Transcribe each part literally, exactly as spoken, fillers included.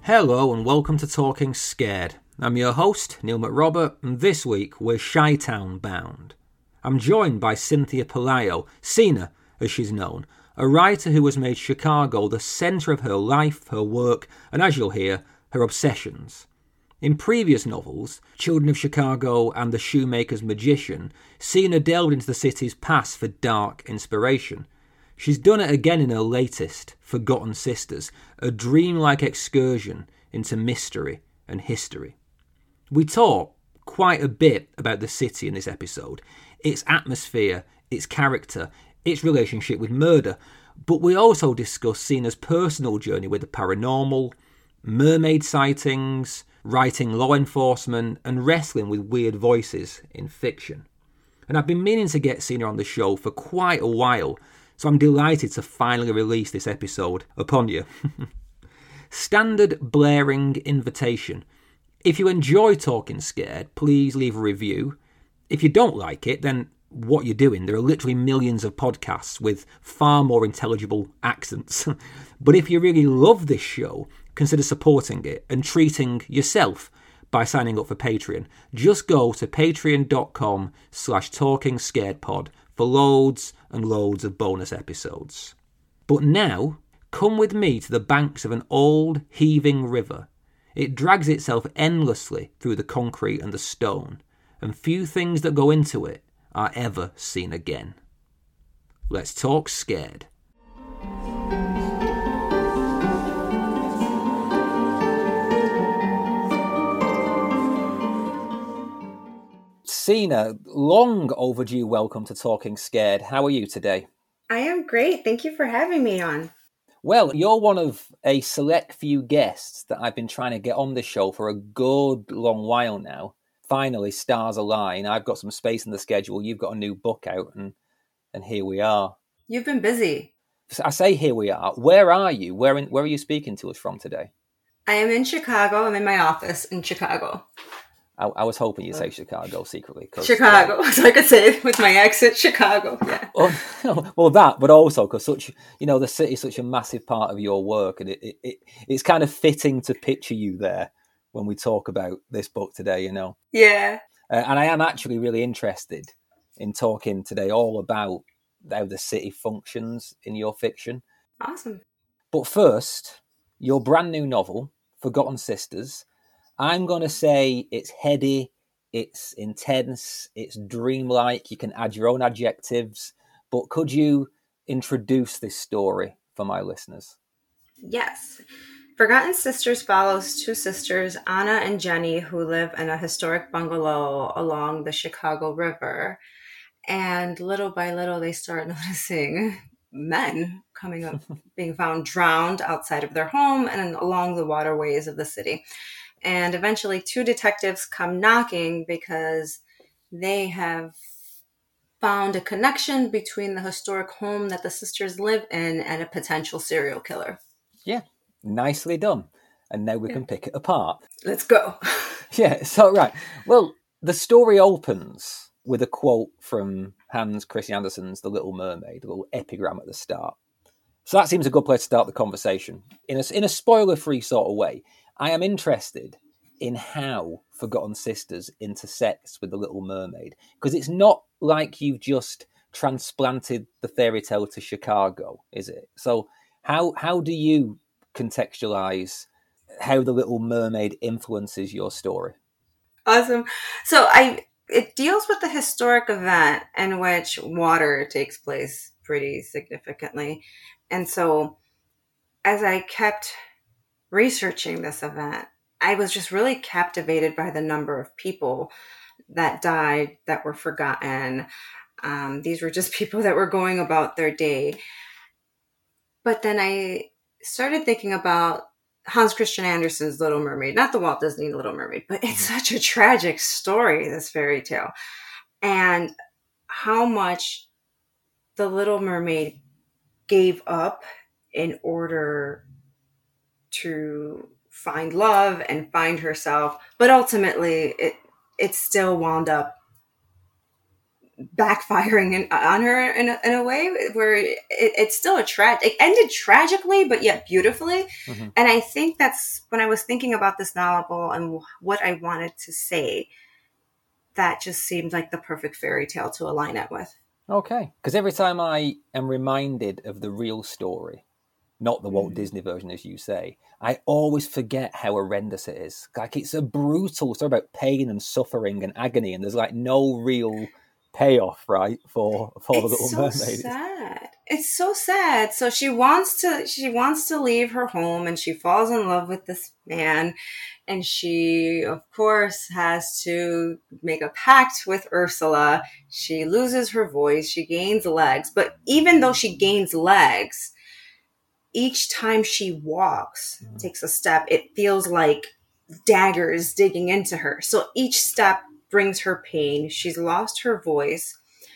Hello and welcome to Talking Scared. I'm your host, Neil McRobert, and this week we're Chi-Town bound. I'm joined by Cynthia Pelayo, Cena as she's known, a writer who has made Chicago the centre of her life, her work, and as you'll hear, her obsessions. In previous novels, Children of Chicago and The Shoemaker's Magician, Cena delved into the city's past for dark inspiration. She's done it again in her latest, Forgotten Sisters, a dreamlike excursion into mystery and history. We talk quite a bit about the city in this episode, its atmosphere, its character, its relationship with murder, but we also discuss Cena's personal journey with the paranormal, mermaid sightings, writing law enforcement, and wrestling with weird voices in fiction. And I've been meaning to get Cena on the show for quite a while, so I'm delighted to finally release this episode upon you. Standard blaring invitation. If you enjoy Talking Scared, please leave a review. If you don't like it, then what you're doing. There are literally millions of podcasts with far more intelligible accents. But if you really love this show, consider supporting it and treating yourself by signing up for Patreon. Just go to patreon.com slash talking scared pod for loads and loads of bonus episodes. But now, come with me to the banks of an old, heaving river. It drags itself endlessly through the concrete and the stone, and few things that go into it are ever seen again. Let's talk scared. Cena, long overdue welcome to Talking Scared. How are you today? I am great. Thank you for having me on. Well, you're one of a select few guests that I've been trying to get on this show for a good long while now. Finally, stars align. I've got some space in the schedule. You've got a new book out, and and here we are. You've been busy. I say here we are. Where are you? Where in, where are you speaking to us from today? I am in Chicago. I'm in my office in Chicago. I, I was hoping you'd say Chicago secretly. Chicago, uh, so I could say it with my accent, Chicago, yeah. Well, well that, but also because such, you know, the city is such a massive part of your work, and it, it, it it's kind of fitting to picture you there when we talk about this book today, you know. Yeah. Uh, and I am actually really interested in talking today all about how the city functions in your fiction. Awesome. But first, your brand new novel, Forgotten Sisters. I'm going to say it's heady, it's intense, it's dreamlike. You can add your own adjectives. But could you introduce this story for my listeners? Yes. Forgotten Sisters follows two sisters, Anna and Jenny, who live in a historic bungalow along the Chicago River. And little by little, they start noticing men coming up, being found drowned outside of their home and along the waterways of the city. And eventually two detectives come knocking because they have found a connection between the historic home that the sisters live in and a potential serial killer. Yeah, nicely done. And now we yeah. can pick it apart. Let's go. Yeah, so right. Well, the story opens with a quote from Hans Christian Andersen's The Little Mermaid, a little epigram at the start. So that seems a good place to start the conversation. In a, in a spoiler-free sort of way, I am interested in how Forgotten Sisters intersects with The Little Mermaid, because it's not like you've just transplanted the fairy tale to Chicago, is it? So how how do you contextualize how The Little Mermaid influences your story? Awesome. So I it deals with the historic event in which water takes place pretty significantly. And so as I kept researching this event, I was just really captivated by the number of people that died, that were forgotten. Um, these were just people that were going about their day. But then I started thinking about Hans Christian Andersen's Little Mermaid, not the Walt Disney Little Mermaid, but it's such a tragic story, this fairy tale, and how much the Little Mermaid gave up in order to find love and find herself, but ultimately it it still wound up backfiring in, on her in a, in a way where it, it's still a tragic, it ended tragically, but yet beautifully. Mm-hmm. And I think that's when I was thinking about this novel and what I wanted to say, that just seemed like the perfect fairy tale to align it with. Okay. Because every time I am reminded of the real story, not the Walt mm-hmm. Disney version, as you say, I always forget how horrendous it is. Like, it's a brutal story about pain and suffering and agony, and there's like no real payoff, right, for for it's the Little so Mermaid. Sad. It's so sad. So she wants to she wants to leave her home, and she falls in love with this man, and she of course has to make a pact with Ursula. She loses her voice, she gains legs, but even though she gains legs, each time she walks, mm. takes a step, it feels like daggers digging into her. So each step brings her pain. She's lost her voice.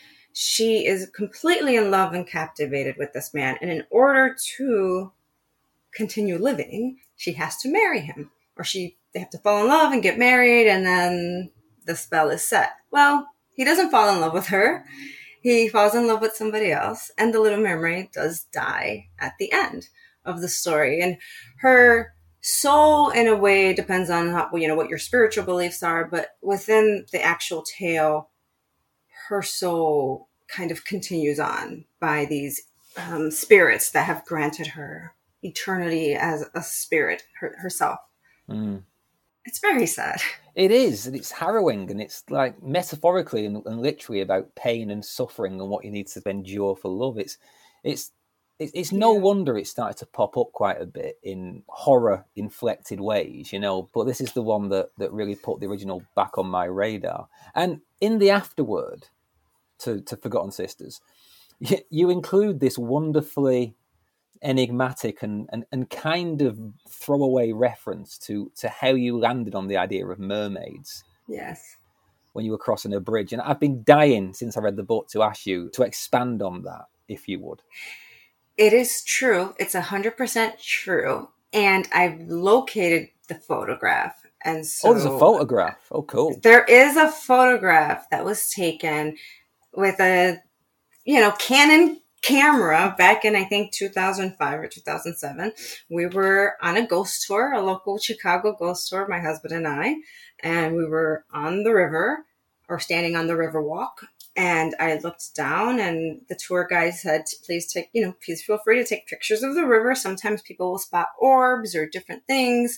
She is completely in love and captivated with this man. And in order to continue living, she has to marry him. Or she they have to fall in love and get married, and then the spell is set. Well, he doesn't fall in love with her. He falls in love with somebody else. And the Little Mermaid does die at the end of the story. And her soul, in a way, depends on how, you know, what your spiritual beliefs are, but within the actual tale, her soul kind of continues on by these um, spirits that have granted her eternity as a spirit her, herself. Mm. It's very sad. It is, and it's harrowing, and it's like metaphorically and, and literally about pain and suffering and what you need to endure for love. It's, it's, It's no yeah. wonder it started to pop up quite a bit in horror-inflected ways, you know, but this is the one that, that really put the original back on my radar. And in the afterword to, to Forgotten Sisters, you, you include this wonderfully enigmatic and, and, and kind of throwaway reference to, to how you landed on the idea of mermaids. Yes. When you were crossing a bridge. And I've been dying since I read the book to ask you to expand on that, if you would. It is true. It's one hundred percent true. And I've located the photograph. And so oh, there's a photograph. Oh, cool. There is a photograph that was taken with a, you know, Canon camera back in, I think, two thousand five or two thousand seven. We were on a ghost tour, a local Chicago ghost tour, my husband and I. And we were on the river, or standing on the river walk. And I looked down, and the tour guide said, please take, you know, please feel free to take pictures of the river. Sometimes people will spot orbs or different things.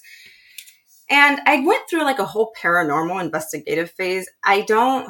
And I went through like a whole paranormal investigative phase. I don't,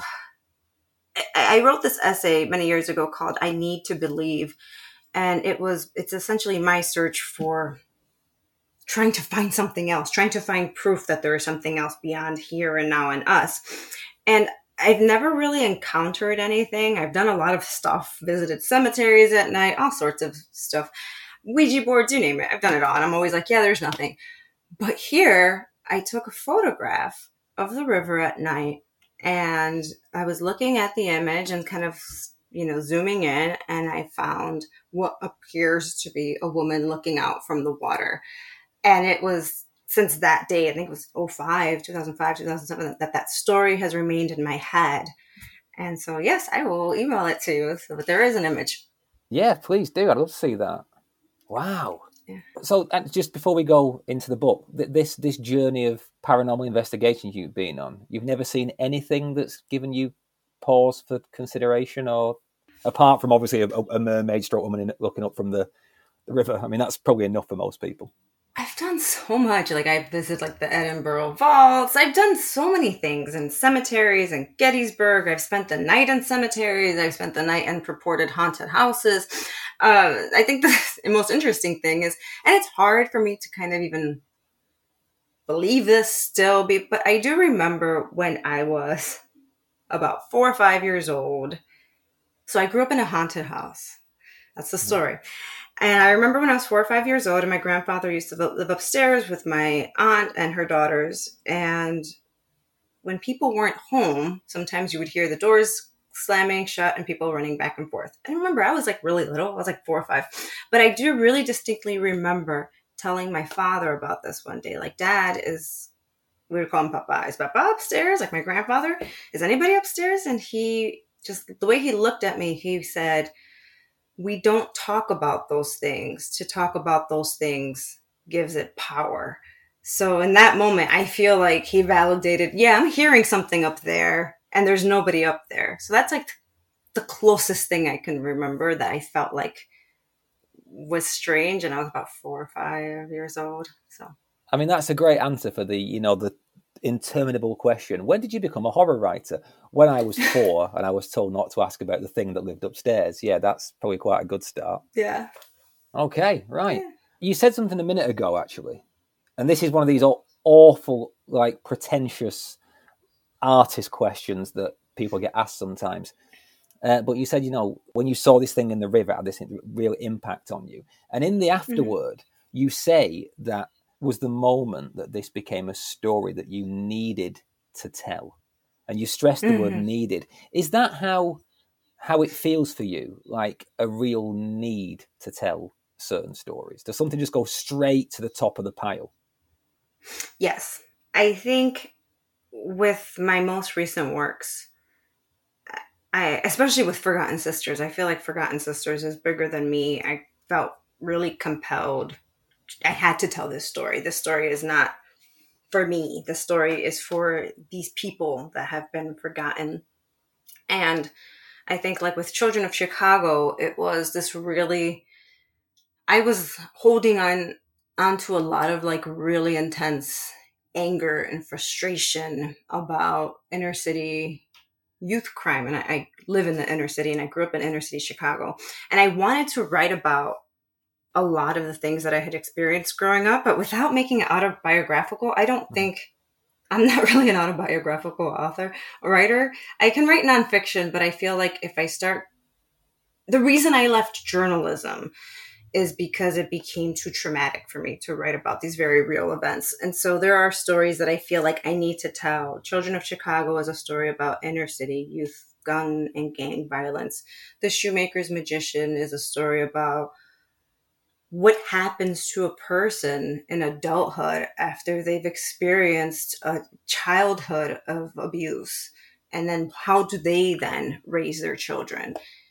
I wrote this essay many years ago called I Need to Believe. And it was, it's essentially my search for trying to find something else, trying to find proof that there is something else beyond here and now and us. And I've never really encountered anything. I've done a lot of stuff, visited cemeteries at night, all sorts of stuff. Ouija boards, you name it. I've done it all. And I'm always like, yeah, there's nothing. But here, I took a photograph of the river at night, and I was looking at the image and kind of, you know, zooming in, and I found what appears to be a woman looking out from the water. And it was, since that day, I think it was oh five, two thousand five, two thousand seven, that that story has remained in my head. And so, yes, I will email it to you. So, but there is an image. Yeah, please do. I'd love to see that. Wow. Yeah. So, and just before we go into the book, this this journey of paranormal investigation you've been on, you've never seen anything that's given you pause for consideration, or apart from obviously a, a mermaid stroke woman in, looking up from the, the river? I mean, that's probably enough for most people. I've done so much. Like, I visited like the Edinburgh Vaults. I've done so many things in cemeteries in Gettysburg. I've spent the night in cemeteries. I've spent the night in purported haunted houses. Uh, I think the most interesting thing is, and it's hard for me to kind of even believe this still, be, but I do remember when I was about four or five years old. So I grew up in a haunted house. That's the story. And I remember when I was four or five years old, and my grandfather used to live upstairs with my aunt and her daughters. And when people weren't home, sometimes you would hear the doors slamming shut and people running back and forth. And I remember I was like really little. I was like four or five. But I do really distinctly remember telling my father about this one day. Like, Dad is, we would call him Papa. Is Papa upstairs? Like, my grandfather, is anybody upstairs? And he just the way he looked at me, he said, we don't talk about those things. To talk about those things gives it power. So in that moment, I feel like he validated, yeah, I'm hearing something up there and there's nobody up there. So that's like the closest thing I can remember that I felt like was strange. And I was about four or five years old. So, I mean, that's a great answer for the, you know, the interminable question. When did you become a horror writer? When I was four and I was told not to ask about the thing that lived upstairs. Yeah, that's probably quite a good start. Yeah. Okay, right. Yeah. You said something a minute ago, actually. And this is one of these awful, like, pretentious artist questions that people get asked sometimes. Uh, but you said, you know, when you saw this thing in the river, it had this real impact on you. And in the afterword, mm-hmm. you say that was the moment that this became a story that you needed to tell. And you stressed the mm-hmm. word needed. Is that how how it feels for you? Like a real need to tell certain stories? Does something just go straight to the top of the pile? Yes. I think with my most recent works, I, especially with Forgotten Sisters, I feel like Forgotten Sisters is bigger than me. I felt really compelled. I had to tell this story. This story is not for me. The story is for these people that have been forgotten. And I think like with Children of Chicago, it was this really, I was holding on onto a lot of like really intense anger and frustration about inner city youth crime. And I, I live in the inner city and I grew up in inner city Chicago. And I wanted to write about a lot of the things that I had experienced growing up, but without making it autobiographical. I don't think, I'm not really an autobiographical author, writer. I can write nonfiction, but I feel like if I start, the reason I left journalism is because it became too traumatic for me to write about these very real events. And so there are stories that I feel like I need to tell. Children of Chicago is a story about inner city youth, gun and gang violence. The Shoemaker's Magician is a story about what happens to a person in adulthood after they've experienced a childhood of abuse. And then how do they then raise their children?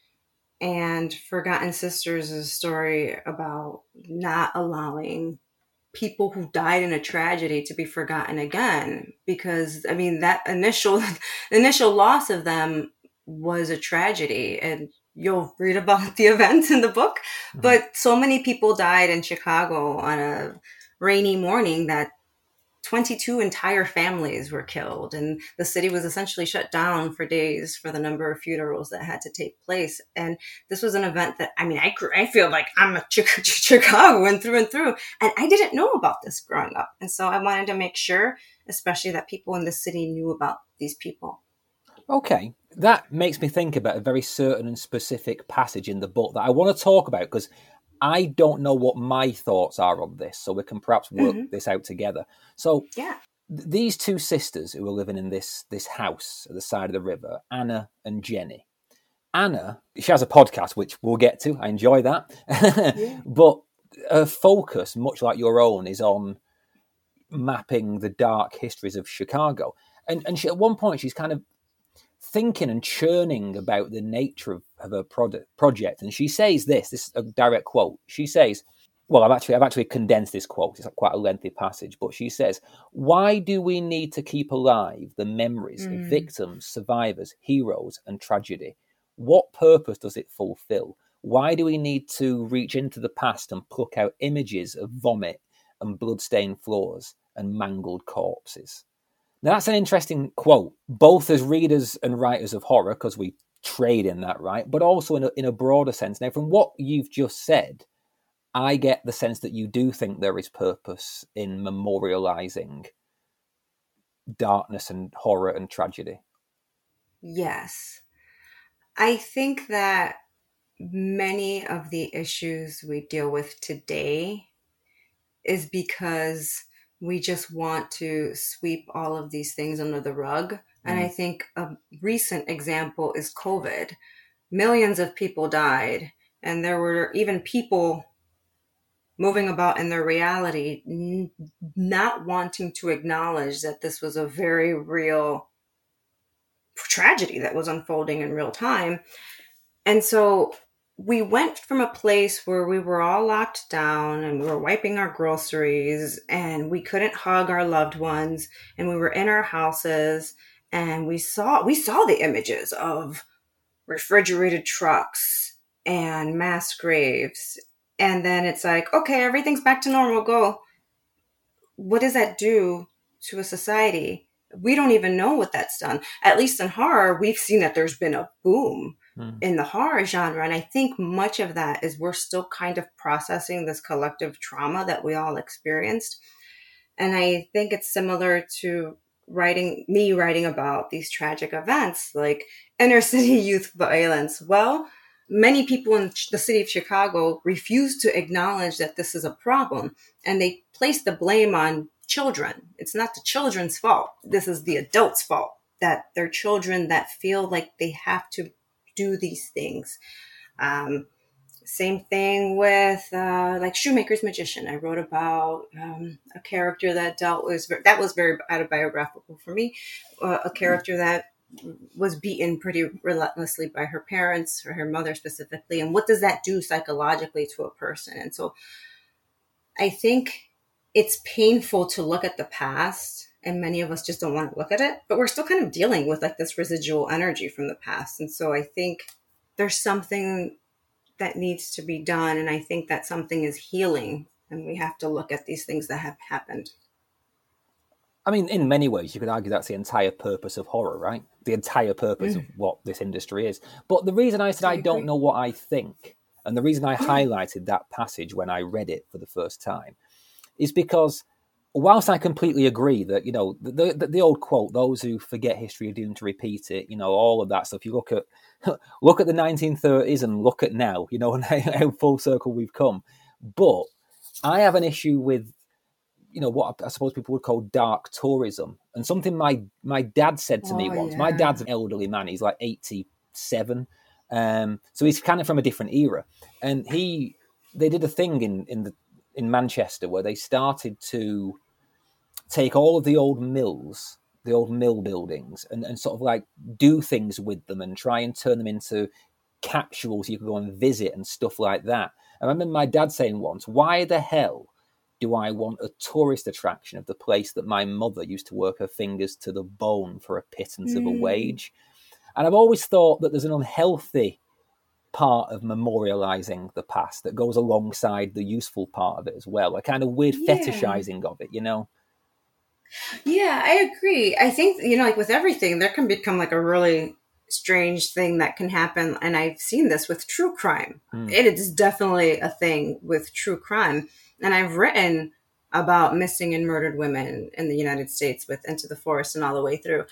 And Forgotten Sisters is a story about not allowing people who died in a tragedy to be forgotten again. Because, I mean, that initial initial loss of them was a tragedy. And you'll read about the events in the book. Mm-hmm. But so many people died in Chicago on a rainy morning that twenty-two entire families were killed, and the city was essentially shut down for days for the number of funerals that had to take place. And this was an event that, I mean, I, I feel like I'm a Chicagoan through and through, and I didn't know about this growing up. And so I wanted to make sure, especially that people in the city knew about these people. Okay, that makes me think about a very certain and specific passage in the book that I want to talk about, because I don't know what my thoughts are on this, so we can perhaps work mm-hmm. this out together. So yeah. th- these two sisters who are living in this this house at the side of the river, Anna and Jenny. Anna, she has a podcast, which we'll get to. I enjoy that. yeah. But her focus, much like your own, is on mapping the dark histories of Chicago. And, and she, at one point, she's kind of thinking and churning about the nature of, of her product, project. And she says this, this is a direct quote. She says, well, I've actually, I've actually condensed this quote. It's quite a lengthy passage, but she says, why do we need to keep alive the memories mm. of victims, survivors, heroes, and tragedy? What purpose does it fulfill? Why do we need to reach into the past and pluck out images of vomit and bloodstained floors and mangled corpses? Now, that's an interesting quote, both as readers and writers of horror, because we trade in that, right? But also in a, in a broader sense. Now, from what you've just said, I get the sense that you do think there is purpose in memorializing darkness and horror and tragedy. Yes. I think that many of the issues we deal with today is because we just want to sweep all of these things under the rug. Mm. And I think a recent example is COVID. Millions of people died, and there were even people moving about in their reality, n- not wanting to acknowledge that this was a very real tragedy that was unfolding in real time. And so we went from a place where we were all locked down and we were wiping our groceries and we couldn't hug our loved ones and we were in our houses and we saw we saw the images of refrigerated trucks and mass graves. And then it's like, okay, everything's back to normal, go. What does that do to a society? We don't even know what that's done. At least in horror, we've seen that there's been a boom mm. in the horror genre. And I think much of that is we're still kind of processing this collective trauma that we all experienced. And I think it's similar to writing, me writing about these tragic events like inner city youth violence. Well, many people in the city of Chicago refuse to acknowledge that this is a problem. And they place the blame on children. It's not the children's fault. This is the adults' fault, that they're children that feel like they have to do these things. Um, same thing with uh, like Shoemaker's Magician. I wrote about um, a character that dealt with, that was very autobiographical for me, uh, a character that was beaten pretty relentlessly by her parents, or her mother specifically. And what does that do psychologically to a person? And so I think it's painful to look at the past, and many of us just don't want to look at it, but we're still kind of dealing with like this residual energy from the past. And so I think there's something that needs to be done. And I think that something is healing, and we have to look at these things that have happened. I mean, in many ways, you could argue that's the entire purpose of horror, right? The entire purpose mm. of what this industry is. But the reason I said I, I don't know what I think, and the reason I highlighted that passage when I read it for the first time, is because whilst I completely agree that, you know, the, the the old quote, those who forget history are doomed to repeat it, you know, all of that stuff. You look at look at the nineteen thirties and look at now, you know, and how full circle we've come. But I have an issue with, you know, what I suppose people would call dark tourism. And something my, my dad said to oh, me once. Yeah. My dad's an elderly man. He's like eighty-seven. Um, so he's kind of from a different era. And he they did a thing in, in the in Manchester where they started to take all of the old mills, the old mill buildings, and, and sort of like do things with them and try and turn them into capsules you could go and visit and stuff like that. I remember my dad saying once, why the hell do I want a tourist attraction of the place that my mother used to work her fingers to the bone for a pittance mm. of a wage? And I've always thought that there's an unhealthy part of memorializing the past that goes alongside the useful part of it as well. A kind of weird yeah. fetishizing of it, you know? Yeah, I agree. I think, you know, like with everything, there can become like a really strange thing that can happen. And I've seen this with true crime. Mm. It is definitely a thing with true crime. And I've written about missing and murdered women in the United States with Into the Forest and all the way through.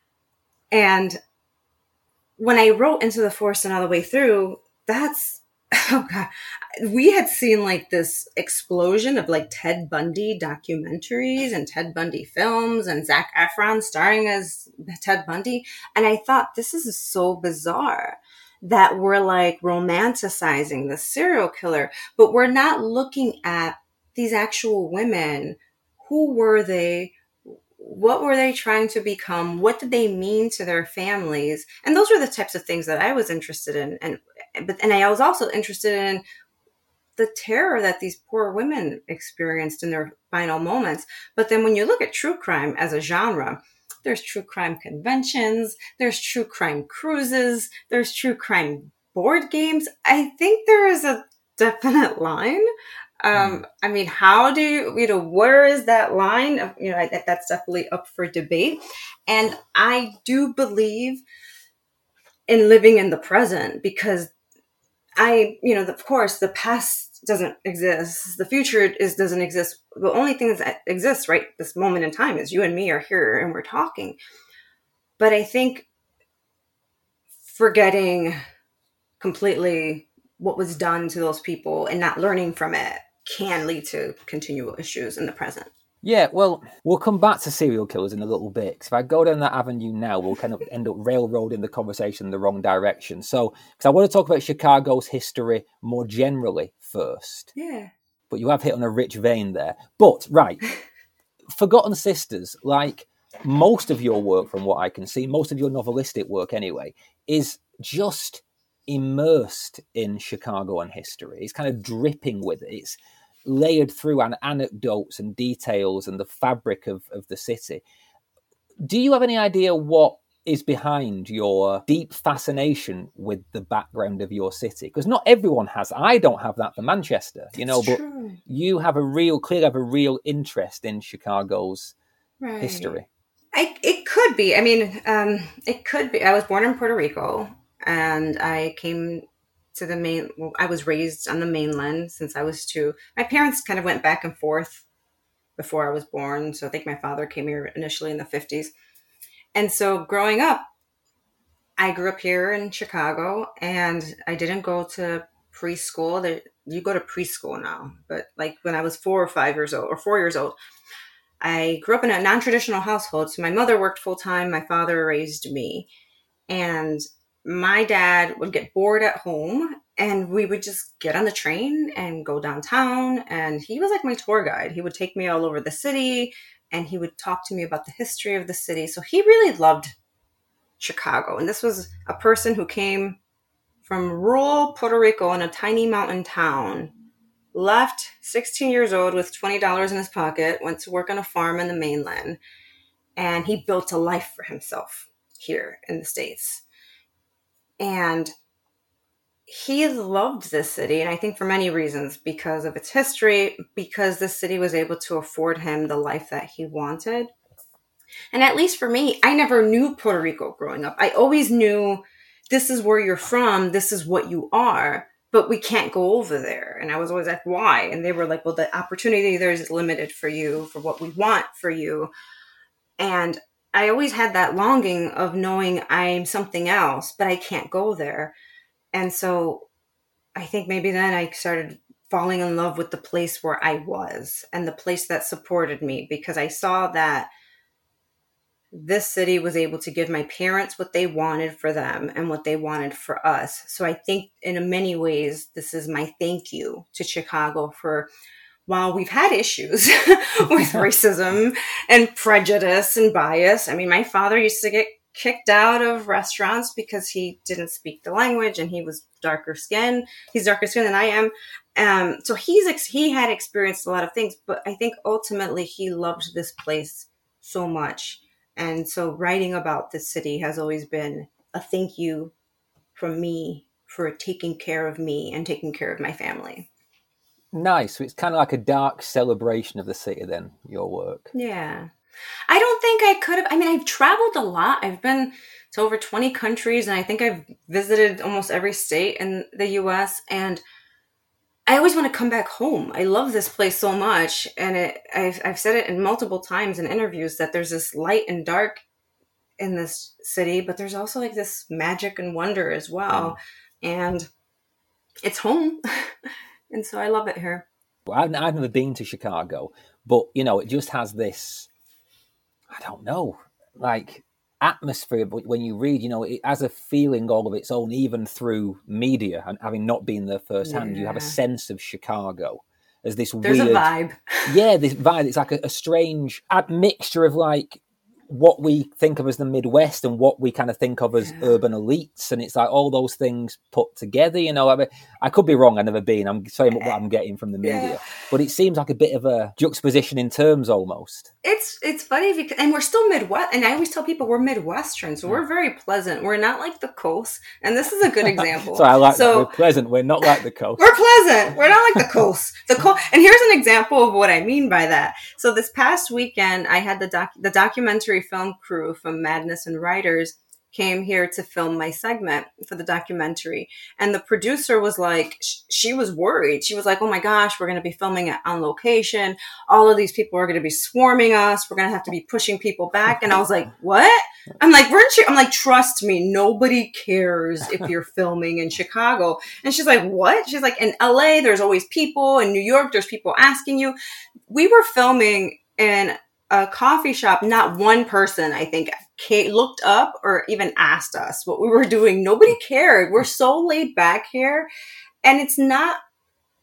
And when I wrote Into the Forest and all the way through, that's, oh God, we had seen like this explosion of like Ted Bundy documentaries and Ted Bundy films and Zac Efron starring as Ted Bundy. And I thought, this is so bizarre that we're like romanticizing the serial killer, but we're not looking at these actual women. Who were they? What were they trying to become? What did they mean to their families? And those were the types of things that I was interested in. And but and I was also interested in the terror that these poor women experienced in their final moments. But then when you look at true crime as a genre, there's true crime conventions, there's true crime cruises, there's true crime board games. I think there is a definite line. Um, mm. I mean, how do you, you know, where is that line? You know, I, that's definitely up for debate. And I do believe in living in the present because I, you know, of course, the past doesn't exist. The future is doesn't exist. The only thing that exists right this moment in time is you and me are here and we're talking. But I think forgetting completely what was done to those people and not learning from it can lead to continual issues in the present. Yeah, well, we'll come back to serial killers in a little bit. Because if I go down that avenue now, we'll kind of end up railroading the conversation in the wrong direction. So, because I want to talk about Chicago's history more generally first. Yeah. But you have hit on a rich vein there. But, right, Forgotten Sisters, like, most of your work, from what I can see, most of your novelistic work anyway, is just immersed in Chicago and history. It's kind of dripping with it. It's layered through an anecdotes and details and the fabric of, of the city. Do you have any idea what is behind your deep fascination with the background of your city? Because not everyone has. I don't have that for Manchester, you know, it's but true. you have a real, clearly have a real interest in Chicago's Right. history. I, it could be. I mean, um, it could be. I was born in Puerto Rico, and I came to the main. Well, I was raised on the mainland since I was two. My parents kind of went back and forth before I was born. So I think my father came here initially in the fifties. And so growing up, I grew up here in Chicago, and I didn't go to preschool. There, you go to preschool now, but like when I was four or five years old, or four years old, I grew up in a non-traditional household. So my mother worked full time. My father raised me, and my dad would get bored at home, and we would just get on the train and go downtown. And he was like my tour guide. He would take me all over the city, and he would talk to me about the history of the city. So he really loved Chicago. And this was a person who came from rural Puerto Rico in a tiny mountain town, left sixteen years old with twenty dollars in his pocket, went to work on a farm in the mainland, and he built a life for himself here in the States. And he loved this city, and I think for many reasons, because of its history, because this city was able to afford him the life that he wanted. And at least for me, I never knew Puerto Rico growing up. I always knew this is where you're from, this is what you are, but we can't go over there. And I was always like, why? And they were like, well, the opportunity there is limited for you, for what we want for you. And I always had that longing of knowing I'm something else, but I can't go there. And so I think maybe then I started falling in love with the place where I was and the place that supported me, because I saw that this city was able to give my parents what they wanted for them and what they wanted for us. So I think in many ways, this is my thank you to Chicago for, while we've had issues with racism and prejudice and bias. I mean, my father used to get kicked out of restaurants because he didn't speak the language and he was darker skinned. He's darker skinned than I am. Um, so he's ex- he had experienced a lot of things, but I think ultimately he loved this place so much. And so writing about this city has always been a thank you from me for taking care of me and taking care of my family. Nice. So it's kind of like a dark celebration of the city then, your work. Yeah. I don't think I could have. I mean, I've traveled a lot. I've been to over twenty countries, and I think I've visited almost every state in the U S, and I always want to come back home. I love this place so much. And it, I've, I've said it in multiple times in interviews that there's this light and dark in this city, but there's also like this magic and wonder as well. Mm. And it's home. And so I love it here. Well, I've, I've never been to Chicago, but, you know, it just has this, I don't know, like atmosphere. But when you read, you know, it has a feeling all of its own, even through media. And having not been there firsthand, yeah. You have a sense of Chicago as this There's weird... There's a vibe. Yeah, this vibe. It's like a, a strange mixture of like what we think of as the Midwest and what we kind of think of as yeah. urban elites. And it's like all those things put together, you know. I mean, I could be wrong, I've never been. I'm saying what I'm getting from the media. Yeah. But it seems like a bit of a juxtaposition in terms almost. It's it's funny, because, and we're still Midwest. And I always tell people we're Midwestern, so we're very pleasant. We're not like the coast. And this is a good example. So I like so, that. We're pleasant. We're not like the coast. We're pleasant. We're not like the coast. The coast. And here's an example of what I mean by that. So this past weekend, I had the doc, the documentary film crew from Madness and Writers came here to film my segment for the documentary. And the producer was like, sh- she was worried. She was like, oh my gosh, we're going to be filming it on location. All of these people are going to be swarming us. We're going to have to be pushing people back. And I was like, what? I'm like, weren't you? I'm like, trust me, nobody cares if you're filming in Chicago. And she's like, what? She's like, in L A, there's always people. In New York, there's people asking you. We were filming in a coffee shop. Not one person, I think, looked up or even asked us what we were doing. Nobody cared. We're so laid back here. And it's not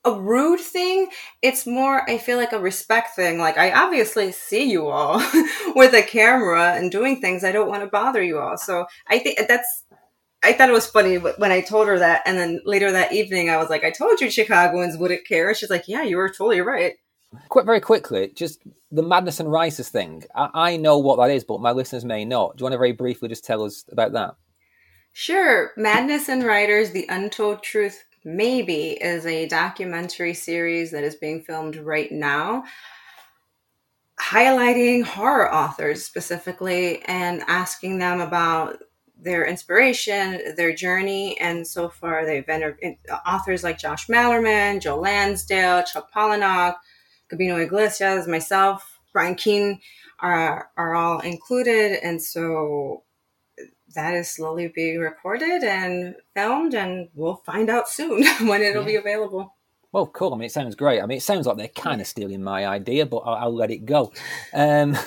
a rude thing. It's more, I feel like a respect thing. Like, I obviously see you all with a camera and doing things. I don't want to bother you all. So I think that's, I thought it was funny when I told her that. And then later that evening, I was like, I told you Chicagoans wouldn't care. She's like, yeah, you were totally right. Quite very quickly, just the Madness and Rices thing. I, I know what that is, but my listeners may not. Do you want to very briefly just tell us about that? Sure. Madness and Writers, The Untold Truth Maybe is a documentary series that is being filmed right now, highlighting horror authors specifically and asking them about their inspiration, their journey. And so far, they've interviewed authors like Josh Malerman, Joe Lansdale, Chuck Palahniuk, Gabino Iglesias, myself, Brian Keene are, are all included. And so that is slowly being recorded and filmed, and we'll find out soon when it'll yeah. be available. Well, cool. I mean, it sounds great. I mean, it sounds like they're kind of stealing my idea, but I'll, I'll let it go. Um,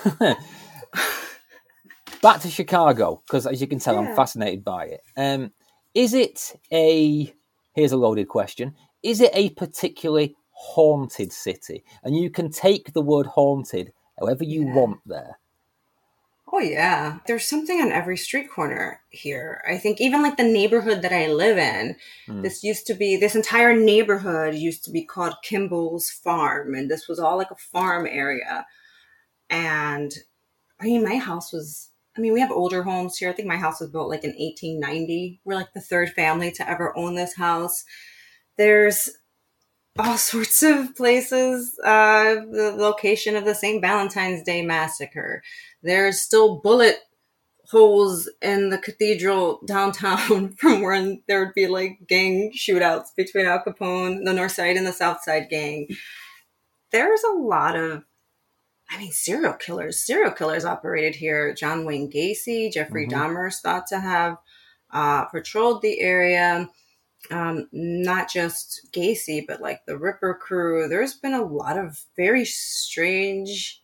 back to Chicago, because as you can tell, yeah. I'm fascinated by it. Um, is it a, here's a loaded question, is it a particularly haunted city? And you can take the word haunted however you yeah. want there. Oh, yeah. There's something on every street corner here. I think even like the neighborhood that I live in, mm. this used to be, this entire neighborhood used to be called Kimball's Farm. And this was all like a farm area. And I mean, my house was, I mean, we have older homes here. I think my house was built like in eighteen ninety. We're like the third family to ever own this house. There's all sorts of places, uh, the location of the Saint Valentine's Day Massacre. There's still bullet holes in the cathedral downtown from when there would be like gang shootouts between Al Capone, the North Side and the South Side gang. There's a lot of, I mean, serial killers. Serial killers operated here. John Wayne Gacy, Jeffrey mm-hmm. Dahmer is thought to have uh, patrolled the area. Um, not just Gacy, but like the Ripper crew. There's been a lot of very strange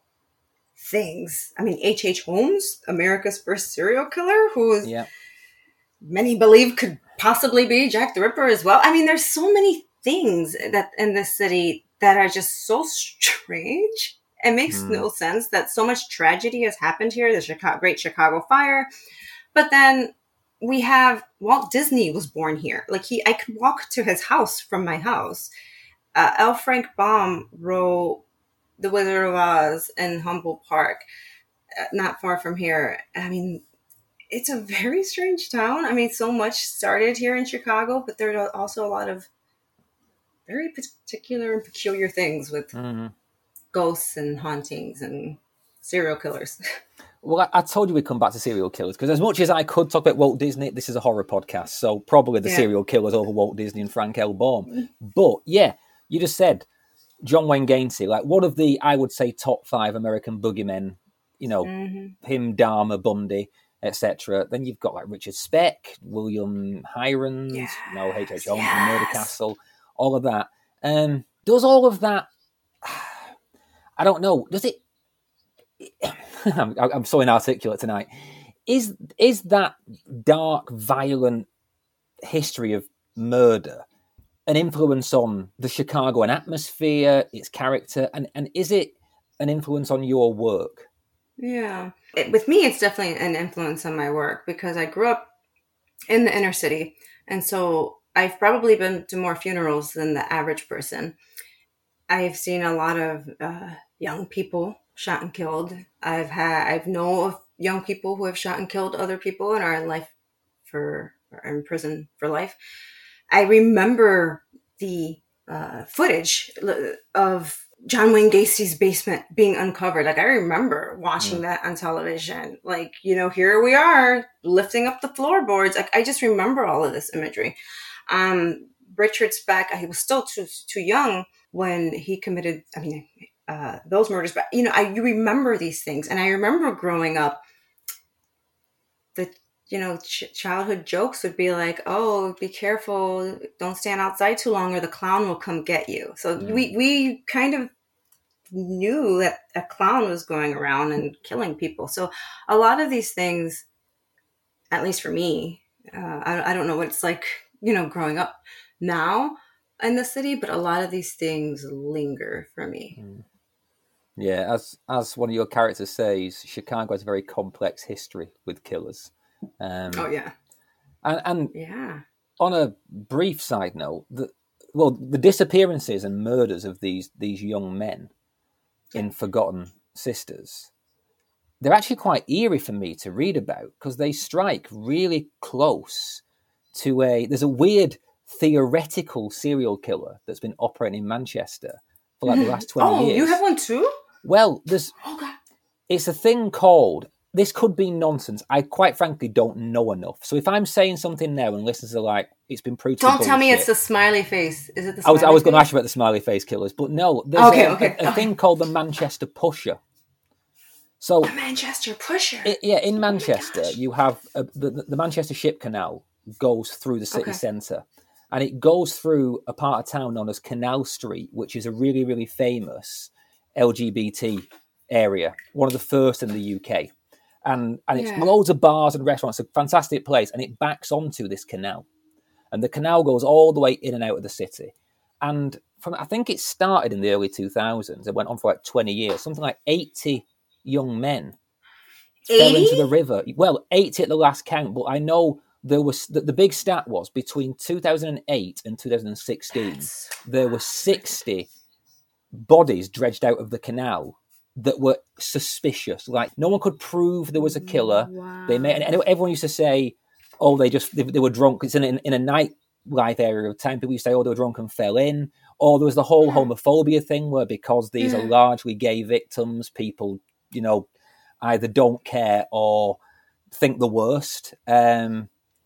things. I mean, H H. Holmes, America's first serial killer, who is yeah. many believe could possibly be Jack the Ripper as well. I mean, there's so many things that in this city that are just so strange. It makes mm. no sense that so much tragedy has happened here. The Chicago, Great Chicago Fire, but then we have Walt Disney was born here. Like he, I could walk to his house from my house. Uh, L. Frank Baum wrote The Wizard of Oz in Humboldt Park, uh, not far from here. I mean, it's a very strange town. I mean, so much started here in Chicago, but there are also a lot of very particular and peculiar things with mm-hmm. ghosts and hauntings and serial killers. Well, I, I told you we'd come back to serial killers, because as much as I could talk about Walt Disney, this is a horror podcast, so probably the yeah. serial killers over Walt Disney and Frank L. Baum. But, yeah, you just said John Wayne Gacy, like one of the, I would say, top five American boogeymen, you know, mm-hmm. him, Dahmer, Bundy, et cetera. Then you've got like Richard Speck, William Hirons, yes. no, H H. Holmes, yes. Murder Castle, all of that. Um, does all of that, I don't know, does it, I'm, I'm so inarticulate tonight, is is that dark, violent history of murder an influence on the Chicagoan atmosphere, its character, and, and is it an influence on your work? Yeah. It, with me, it's definitely an influence on my work because I grew up in the inner city. And so I've probably been to more funerals than the average person. I've seen a lot of uh, young people shot and killed. I've had, I've known of young people who have shot and killed other people and are in life for, or in prison for life. I remember the uh, footage of John Wayne Gacy's basement being uncovered. Like, I remember watching mm. that on television. Like, you know, here we are lifting up the floorboards. Like, I just remember all of this imagery. Um, Richard Speck, he was still too too young when he committed, I mean, uh, those murders. But, you know, I you remember these things. And I remember growing up, the you know, ch- childhood jokes would be like, oh, be careful. Don't stand outside too long or the clown will come get you. So mm. we, we kind of knew that a clown was going around and killing people. So a lot of these things, at least for me, uh, I, I don't know what it's like, you know, growing up now. in the city, but a lot of these things linger for me. Mm. Yeah, as as one of your characters says, Chicago has a very complex history with killers. Um, oh yeah, and, and yeah. On a brief side note, the, well, the disappearances and murders of these these young men yeah. in Forgotten Sisters, they're actually quite eerie for me to read about because they strike really close to a. There's a weird theoretical serial killer that's been operating in Manchester for like the last twenty oh, years. Oh, you have one too? Well, there's. Oh God. It's a thing called. This could be nonsense. I quite frankly don't know enough. So if I'm saying something now and listeners are like, it's been proved to Don't be tell me bullshit, it's the smiley face. Is it the smiley I was I was going to face? ask you about the smiley face killers, but no, there's Okay, a, okay, a, a okay. thing called the Manchester Pusher. So The Manchester Pusher. It, yeah, in Manchester, oh you have a, the, the Manchester Ship Canal goes through the city Okay. centre, and it goes through a part of town known as Canal Street, which is a really, really famous L G B T area, one of the first in the U K. And and it's Yeah. loads of bars and restaurants, a fantastic place, and it backs onto this canal. And the canal goes all the way in and out of the city. And from I think it started in the early two thousands. It went on for like twenty years. Something like eighty young men eighty? fell into the river. Well, eighty at the last count, but I know there was the, the big stat was between two thousand eight and two thousand sixteen, That's... there were sixty bodies dredged out of the canal that were suspicious. Like no one could prove there was a killer. Wow. They made, and everyone used to say, "Oh, they just they, they were drunk." It's in, in in a nightlife area of time. People used to say, "Oh, they were drunk and fell in." Or there was the whole homophobia thing where because these yeah. are largely gay victims, people, you know, either don't care or think the worst. Um,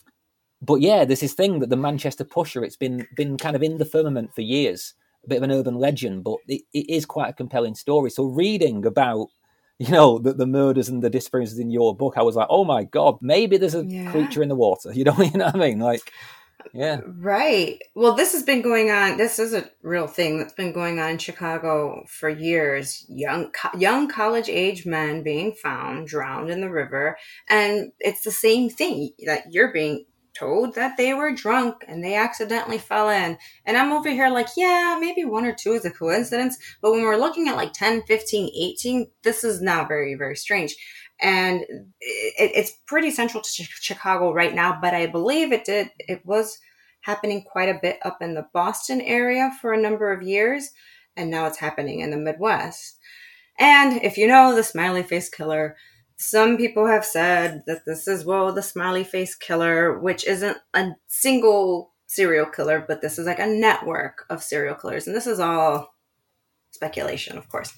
but yeah, there's this thing that the Manchester Pusher, it's been been kind of in the firmament for years. A bit of an urban legend, but it, it is quite a compelling story. So reading about, you know, the, the murders and the disappearances in your book, I was like, oh my God, maybe there's a yeah. creature in the water. You know, you know what I mean? Like, yeah. Right. Well, this has been going on. This is a real thing that's been going on in Chicago for years. Young, young college age men being found drowned in the river. And it's the same thing that you're being told that they were drunk and they accidentally fell in. And I'm over here like, yeah, maybe one or two is a coincidence. But when we're looking at like ten, fifteen, eighteen, this is now very, very strange. And it, it's pretty central to Chicago right now, but I believe it did, it was happening quite a bit up in the Boston area for a number of years. And now it's happening in the Midwest. And if you know the smiley face killer, some people have said that this is, well, the smiley face killer, which isn't a single serial killer, but this is like a network of serial killers. And this is all speculation, of course.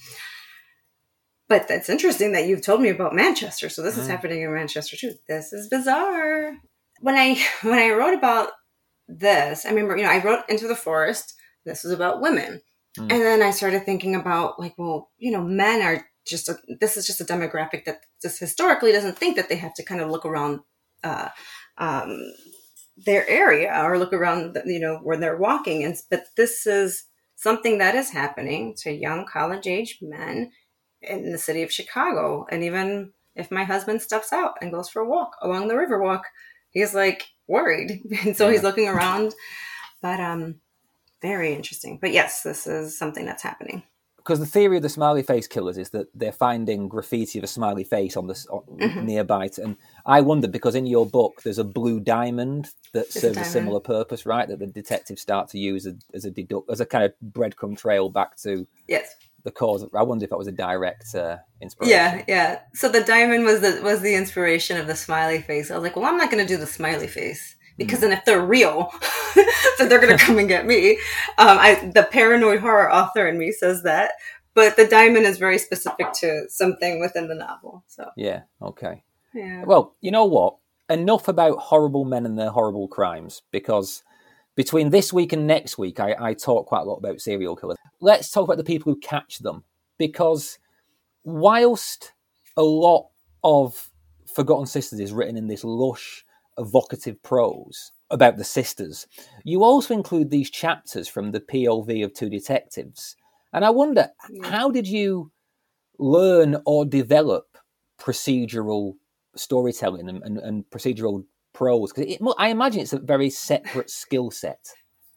But that's interesting that you've told me about Manchester. So this mm. is happening in Manchester too. This is bizarre. When I when I wrote about this, I remember, you know, I wrote Into the Forest. This is about women. Mm. And then I started thinking about like, well, you know, men are just, a, this is just a demographic that just historically doesn't think that they have to kind of look around uh, um, their area or look around, the, you know, where they're walking. And but this is something that is happening to young college-age men in the city of Chicago. And even if my husband steps out and goes for a walk along the Riverwalk, he's like worried. And so yeah. he's looking around. But um, very interesting. But yes, this is something that's happening. Because the theory of the smiley face killers is that they're finding graffiti of a smiley face on the on, mm-hmm. nearby. To, and I wondered, because in your book, there's a blue diamond that it's serves a, a similar purpose, right? That the detectives start to use as, as a deduct, as a kind of breadcrumb trail back to yes. the cause. I wonder if that was a direct uh, inspiration. Yeah, yeah. So the diamond was the was the inspiration of the smiley face. I was like, well, I'm not going to do the smiley face. Because then if they're real, then they're going to come and get me. Um, I, the paranoid horror author in me says that. But the diamond is very specific to something within the novel. So yeah, okay. Yeah. Well, you know what? Enough about horrible men and their horrible crimes. Because between this week and next week, I, I talk quite a lot about serial killers. Let's talk about the people who catch them. Because whilst a lot of Forgotten Sisters is written in this lush, evocative prose about the sisters, you also include these chapters from the P O V of two detectives. And I wonder, yeah. how did you learn or develop procedural storytelling and, and, and procedural prose? Because I imagine it's a very separate skill set.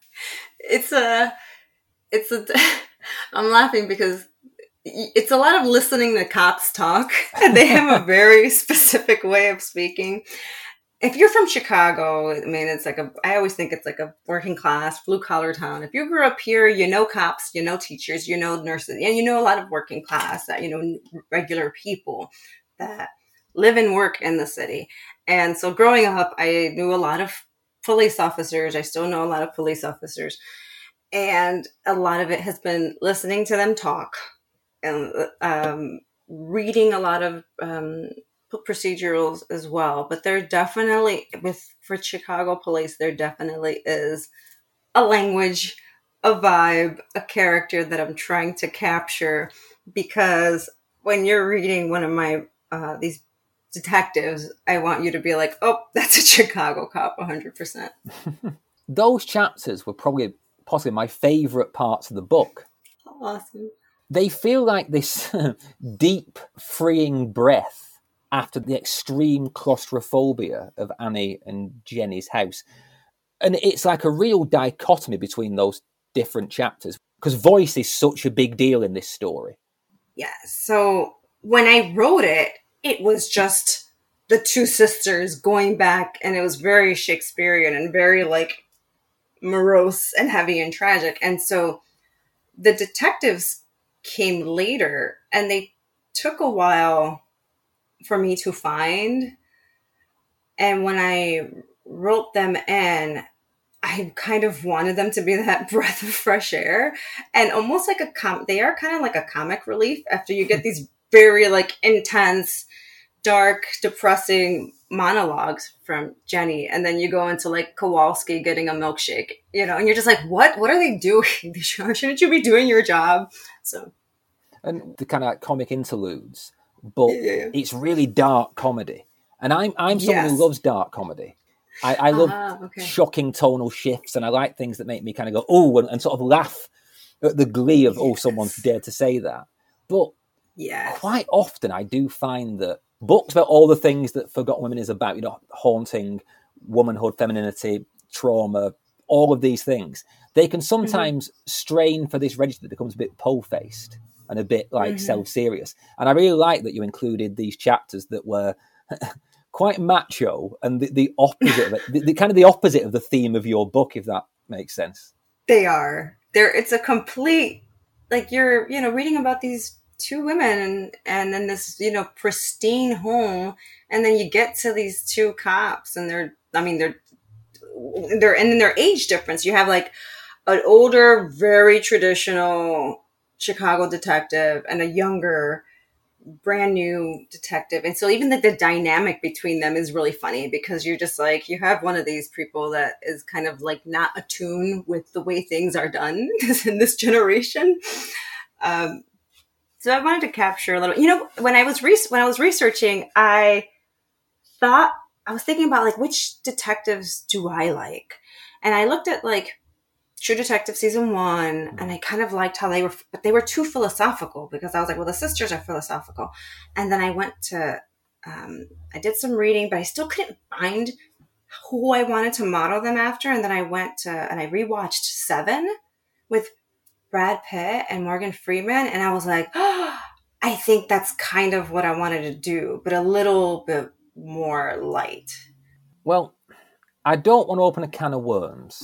it's a, it's a, I'm laughing because it's a lot of listening to cops talk, and they have a very specific way of speaking. If you're from Chicago, I mean, it's like a, I always think it's like a working class, blue collar town. If you grew up here, you know cops, you know teachers, you know nurses, and you know a lot of working class, that, you know, regular people that live and work in the city. And so growing up, I knew a lot of police officers. I still know a lot of police officers. And a lot of it has been listening to them talk and um, reading a lot of um, procedurals as well. But there definitely, with for Chicago police, there definitely is a language, a vibe, a character that I'm trying to capture. Because when you're reading one of my uh, these detectives, I want you to be like, oh, that's a Chicago cop, one hundred percent. Those chapters were probably possibly my favourite parts of the book. Awesome. They feel like this deep, freeing breath after the extreme claustrophobia of Annie and Jenny's house. And it's like a real dichotomy between those different chapters, because voice is such a big deal in this story. Yeah, so when I wrote it, it was just the two sisters going back, and it was very Shakespearean and very like morose and heavy and tragic. And so the detectives came later, and they took a while for me to find. And when I wrote them in, I kind of wanted them to be that breath of fresh air, and almost like a com. They are kind of like a comic relief after you get these very like intense, dark, depressing monologues from Jenny, and then you go into like Kowalski getting a milkshake, you know, and you're just like, what? What are they doing? Shouldn't you be doing your job? So, and the kind of like comic interludes, but yeah, yeah. it's really dark comedy, and I'm I'm someone Yes. who loves dark comedy. I, I love Ah, okay. shocking tonal shifts, and I like things that make me kind of go, oh, and, and sort of laugh at the glee of, oh, Yes. someone's dared to say that. But Yes. quite often I do find that books about all the things that Forgotten Women is about, you know, haunting, womanhood, femininity, trauma, all of these things, they can sometimes mm-hmm. strain for this register that becomes a bit pole-faced and a bit like mm-hmm. self-serious. And I really like that you included these chapters that were quite macho and the, the opposite of it, the, the kind of the opposite of the theme of your book, if that makes sense. They are. There. It's a complete, like you're, you know, reading about these two women and, and then this, you know, pristine home. And then you get to these two cops and they're, I mean, they're, they're, and then their age difference. You have like an older, very traditional Chicago detective and a younger, brand new detective. And so even the, the dynamic between them is really funny because you're just like, you have one of these people that is kind of like not attuned with the way things are done in this generation. Um, so I wanted to capture a little, you know, when I was, re- when I was researching, I thought, I was thinking about like, which detectives do I like? And I looked at like True Detective season one, and I kind of liked how they were, but they were too philosophical because I was like, well, the sisters are philosophical. And then I went to, um, I did some reading, but I still couldn't find who I wanted to model them after. And then I went to, and I rewatched Seven with Brad Pitt and Morgan Freeman. And I was like, oh, I think that's kind of what I wanted to do, but a little bit more light. Well, I don't want to open a can of worms.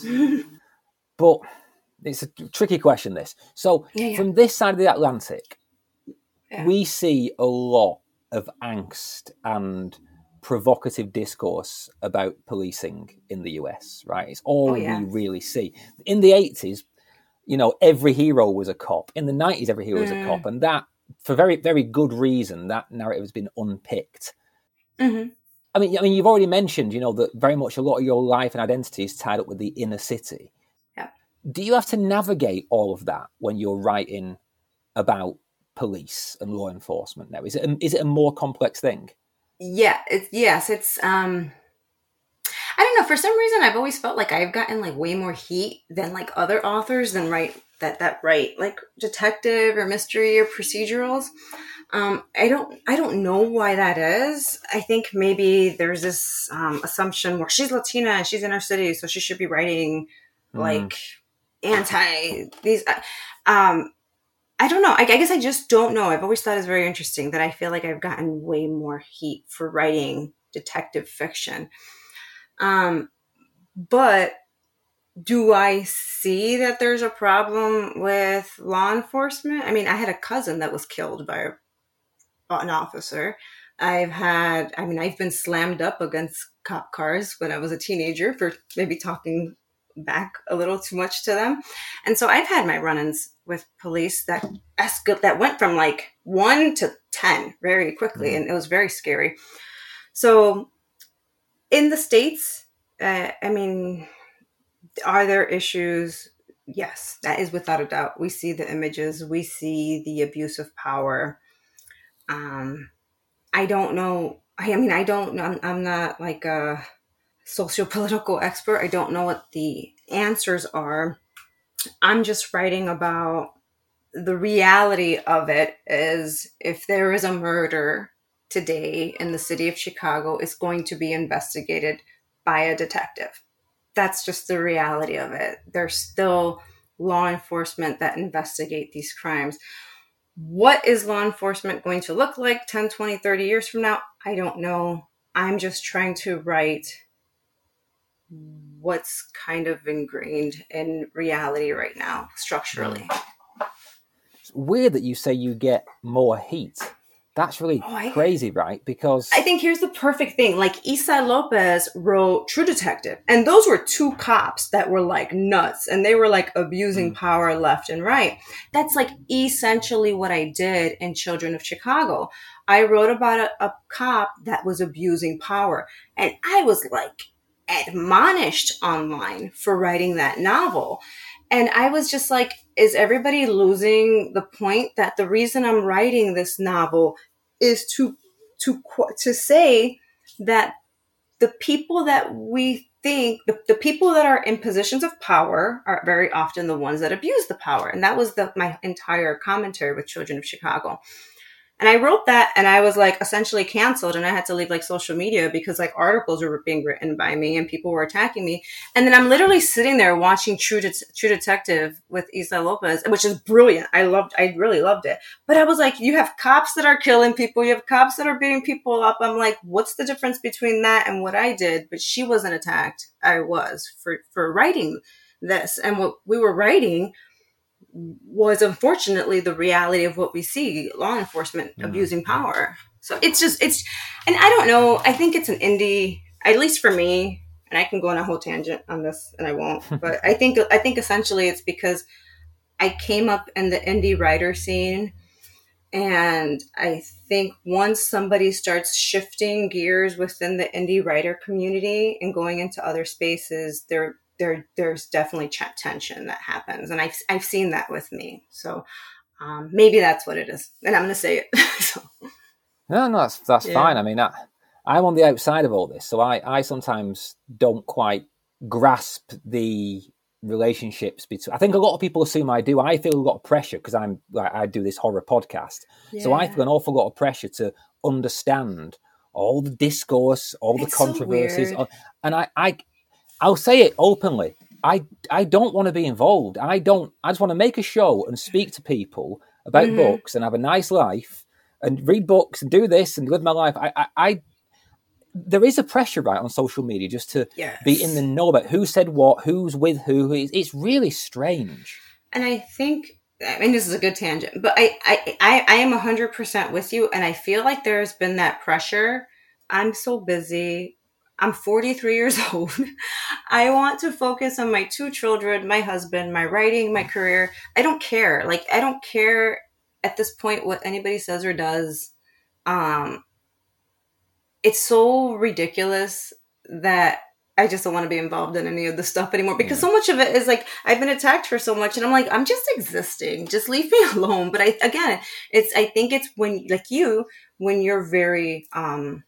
But it's a tricky question, this. So yeah, yeah. From this side of the Atlantic, yeah. we see a lot of angst and provocative discourse about policing in the U S, right? It's all oh, yeah. we really see. In the eighties, you know, every hero was a cop. In the nineties, every hero mm. was a cop. And that, for very, very good reason, that narrative has been unpicked. Mm-hmm. I mean, I mean, you've already mentioned, you know, that very much a lot of your life and identity is tied up with the inner city. Do you have to navigate all of that when you're writing about police and law enforcement now? Is it a, is it a more complex thing? Yeah, it's, yes, it's, um, I don't know. For some reason, I've always felt like I've gotten like way more heat than like other authors than write that, that write like detective or mystery or procedurals. Um, I don't, I don't know why that is. I think maybe there's this, um, assumption where she's Latina and she's in our city, so she should be writing like anti these. Um, I don't know. I, I guess I just don't know. I've always thought it's very interesting that I feel like I've gotten way more heat for writing detective fiction. Um, but do I see that there's a problem with law enforcement? I mean, I had a cousin that was killed by a, an officer. I've had, I mean, I've been slammed up against cop cars when I was a teenager for maybe talking back a little too much to them. And so I've had my run-ins with police that escal- that went from like one to ten very quickly. Mm. And it was very scary. So in the States, uh, I mean, are there issues? Yes, that is without a doubt. We see the images. We see the abuse of power. Um, I don't know. I, I mean, I don't know. I'm, I'm not like a socio-political expert. I don't know what the answers are. I'm just writing about the reality of it is if there is a murder today in the city of Chicago, it's going to be investigated by a detective. That's just the reality of it. There's still law enforcement that investigate these crimes. What is law enforcement going to look like ten, twenty, thirty years from now? I don't know. I'm just trying to write what's kind of ingrained in reality right now, structurally. It's weird that you say you get more heat. That's really oh, I, crazy, right? Because I think here's the perfect thing. Like Issa Lopez wrote True Detective, and those were two cops that were like nuts, and they were like abusing mm. power left and right. That's like essentially what I did in Children of Chicago. I wrote about a, a cop that was abusing power, and I was like admonished online for writing that novel. And I was just like, is everybody losing the point that the reason I'm writing this novel is to to to say that the people that we think, the, the people that are in positions of power are very often the ones that abuse the power. And that was the my entire commentary with Children of Chicago. And I wrote that and I was like essentially canceled, and I had to leave like social media because like articles were being written by me and people were attacking me. And then I'm literally sitting there watching True, De- True Detective with Issa Lopez, which is brilliant. I loved, I really loved it. But I was like, you have cops that are killing people. You have cops that are beating people up. I'm like, what's the difference between that and what I did? But she wasn't attacked. I was for, for writing this. And what we were writing was unfortunately the reality of what we see, law enforcement yeah. abusing power. So it's just, it's, and I don't know, I think it's an indie, at least for me, and I can go on a whole tangent on this and I won't, but I think, I think essentially it's because I came up in the indie writer scene, and I think once somebody starts shifting gears within the indie writer community and going into other spaces, they're There, there's definitely ch- tension that happens. And I've, I've seen that with me. So um, maybe that's what it is. And I'm going to say it. so. No, no, that's, that's yeah. fine. I mean, I, I'm on the outside of all this. So I, I sometimes don't quite grasp the relationships between, I think a lot of people assume I do. I feel a lot of pressure because I'm, like, I do this horror podcast. Yeah. So I feel an awful lot of pressure to understand all the discourse, all it's the controversies. So and I, I, I'll say it openly. I, I don't want to be involved. I don't. I just want to make a show and speak to people about mm-hmm. books and have a nice life and read books and do this and live my life. I, I, I there is a pressure right on social media just to yes. be in the know about who said what, who's with who. It's, it's really strange. And I think, I mean, this is a good tangent, but I, I, I, I am a hundred percent with you. And I feel like there's been that pressure. I'm so busy. I'm forty-three years old. I want to focus on my two children, my husband, my writing, my career. I don't care. Like, I don't care at this point what anybody says or does. Um, it's so ridiculous that I just don't want to be involved in any of this stuff anymore because yeah. so much of it is like, I've been attacked for so much and I'm like, I'm just existing. Just leave me alone. But I, again, it's, I think it's when, like you, when you're very, um,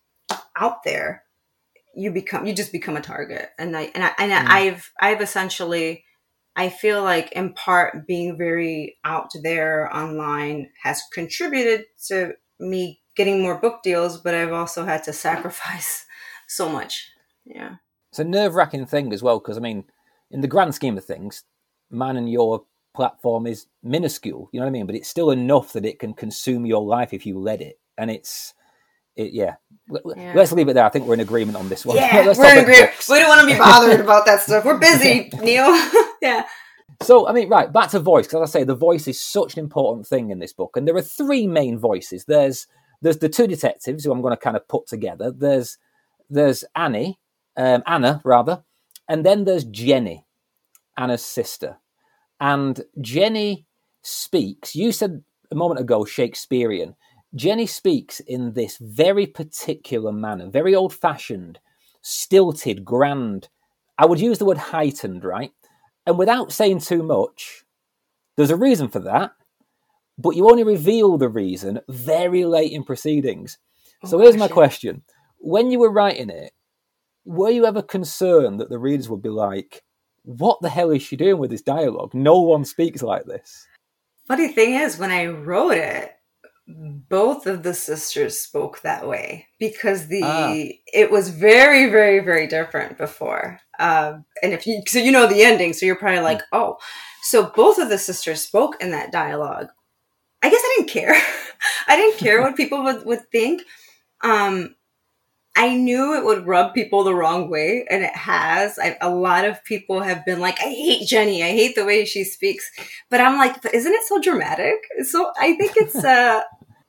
out there, you become, you just become a target. And I, and I, and mm. I've, I've essentially, I feel like in part being very out there online has contributed to me getting more book deals, but I've also had to sacrifice so much. Yeah. It's a nerve wracking thing as well. Cause I mean, in the grand scheme of things, mine and your platform is minuscule, you know what I mean? But it's still enough that it can consume your life if you let it. And it's, it, yeah. yeah. Let's leave it there. I think we're in agreement on this one. Yeah, we're in agreement. We don't want to be bothered about that stuff. We're busy, Neil. yeah. So, I mean, right, back to voice, because as I say, the voice is such an important thing in this book. And there are three main voices. There's there's the two detectives who I'm going to kind of put together. There's there's Annie, um, Anna, rather. And then there's Jenny, Anna's sister. And Jenny speaks, you said a moment ago, Shakespearean. Jenny speaks in this very particular manner, very old-fashioned, stilted, grand. I would use the word heightened, right? And without saying too much, there's a reason for that, but you only reveal the reason very late in proceedings. Oh, so here's my question. When you were writing it, were you ever concerned that the readers would be like, what the hell is she doing with this dialogue? No one speaks like this. Funny thing is, when I wrote it, both of the sisters spoke that way because the ah. it was very, very, very different before. Um, and if you, so you know the ending, so you're probably like, oh, so both of the sisters spoke in that dialogue. I guess I didn't care. I didn't care what people would, would think. Um, I knew it would rub people the wrong way, and it has. I, a lot of people have been like, I hate Jenny. I hate the way she speaks. But I'm like, but isn't it so dramatic? So I think it's, uh,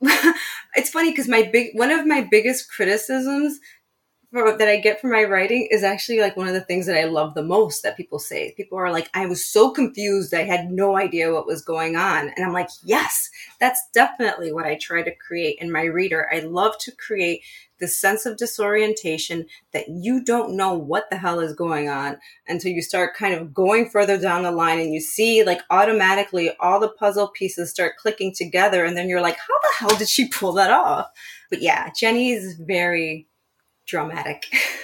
it's funny because my big, one of my biggest criticisms for, that I get from my writing is actually like one of the things that I love the most that people say. People are like, I was so confused. I had no idea what was going on. And I'm like, yes, that's definitely what I try to create in my reader. I love to create the sense of disorientation that you don't know what the hell is going on until you start kind of going further down the line and you see like automatically all the puzzle pieces start clicking together. And then you're like, how the hell did she pull that off? But yeah, Jenny is very dramatic.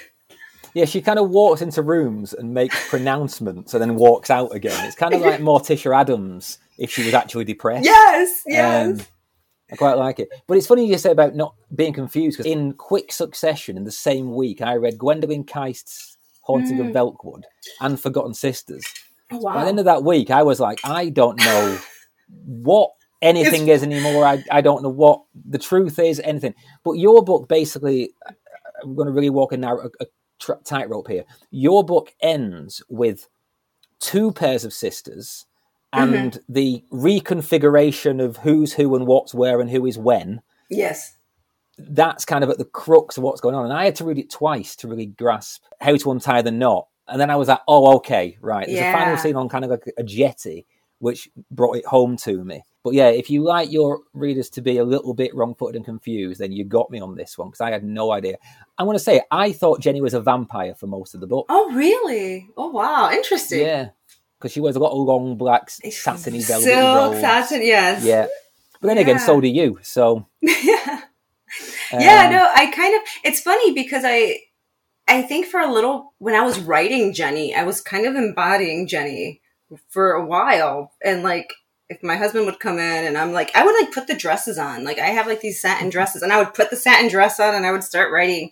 Yeah, she kind of walks into rooms and makes pronouncements and then walks out again. It's kind of like Morticia Adams if she was actually depressed. Yes, yes. Um, I quite like it. But it's funny you say about not being confused, because in quick succession, in the same week, I read Gwendolyn Keist's Haunting mm. of Velkwood and Forgotten Sisters. Oh, wow. By the end of that week, I was like, I don't know what anything it's... is anymore. I, I don't know what the truth is, anything. But your book, basically, I'm going to really walk a, narrow, a, a tightrope here. Your book ends with two pairs of sisters and mm-hmm. the reconfiguration of who's who and what's where and who is when. Yes. That's kind of at the crux of what's going on. And I had to read it twice to really grasp how to untie the knot. And then I was like, oh, okay, right. There's yeah. a final scene on kind of like a jetty, which brought it home to me. But yeah, if you like your readers to be a little bit wrong-footed and confused, then you got me on this one, because I had no idea. I want to say, I thought Jenny was a vampire for most of the book. Oh, really? Oh, wow. Interesting. Yeah. Because she wears a lot of long black satiny velvet Silk, robes. satin, yes. Yeah. But then yeah. again, so do you. So yeah. Um, yeah, no, I kind of, it's funny because I, I think for a little, when I was writing Jenny, I was kind of embodying Jenny for a while. And like, if my husband would come in and I'm like, I would like put the dresses on. Like I have like these satin dresses and I would put the satin dress on and I would start writing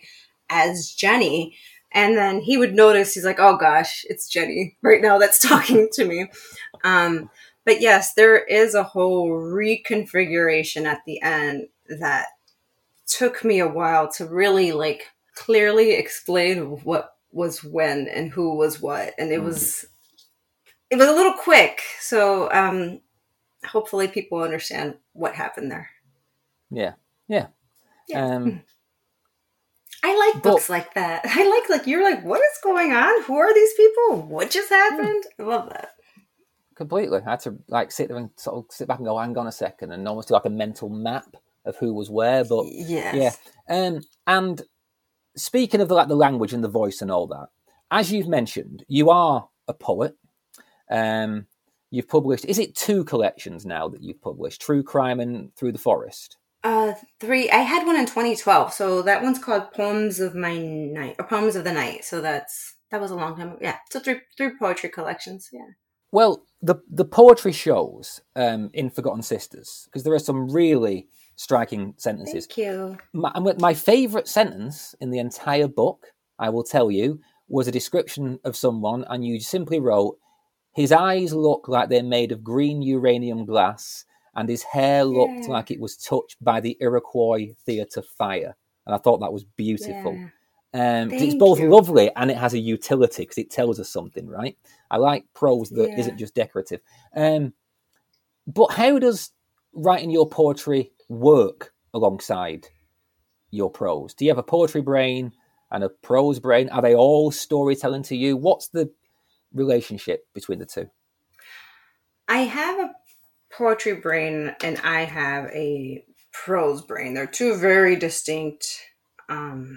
as Jenny. And then he would notice, he's like, oh gosh, it's Jenny right now that's talking to me. Um, but yes, there is a whole reconfiguration at the end that took me a while to really like clearly explain what was when and who was what. And it was, it was a little quick. So um, hopefully people understand what happened there. Yeah. Yeah. yeah. Um, I like books but, like that. I like, like, you're like, what is going on? Who are these people? What just happened? I love that. Completely. I had to, like, sit there and sort of sit back and go, hang on a second, and almost do, like, a mental map of who was where. But, yes. yeah. Um, and speaking of, the, like, the language and the voice and all that, as you've mentioned, you are a poet. Um, you've published, is it two collections now that you've published? True Crime and Through the Forest? Uh, three. I had one in twenty twelve, so that one's called Poems of My Night, or Poems of the Night. So that's that was a long time ago. Yeah, so three three poetry collections. Yeah. Well, the the poetry shows um, in Forgotten Sisters, because there are some really striking sentences. Thank you. My, my favourite sentence in the entire book, I will tell you, was a description of someone, and you simply wrote, his eyes look like they're made of green uranium glass, and his hair looked Yeah. like it was touched by the Iroquois theatre fire. And I thought that was beautiful. Yeah. Um, 'cause it's Thank both you. lovely and it has a utility because it tells us something, right? I like prose that Yeah. isn't just decorative. Um, but how does writing your poetry work alongside your prose? Do you have a poetry brain and a prose brain? Are they all storytelling to you? What's the relationship between the two? I have a poetry brain and I have a prose brain. They're two very distinct um,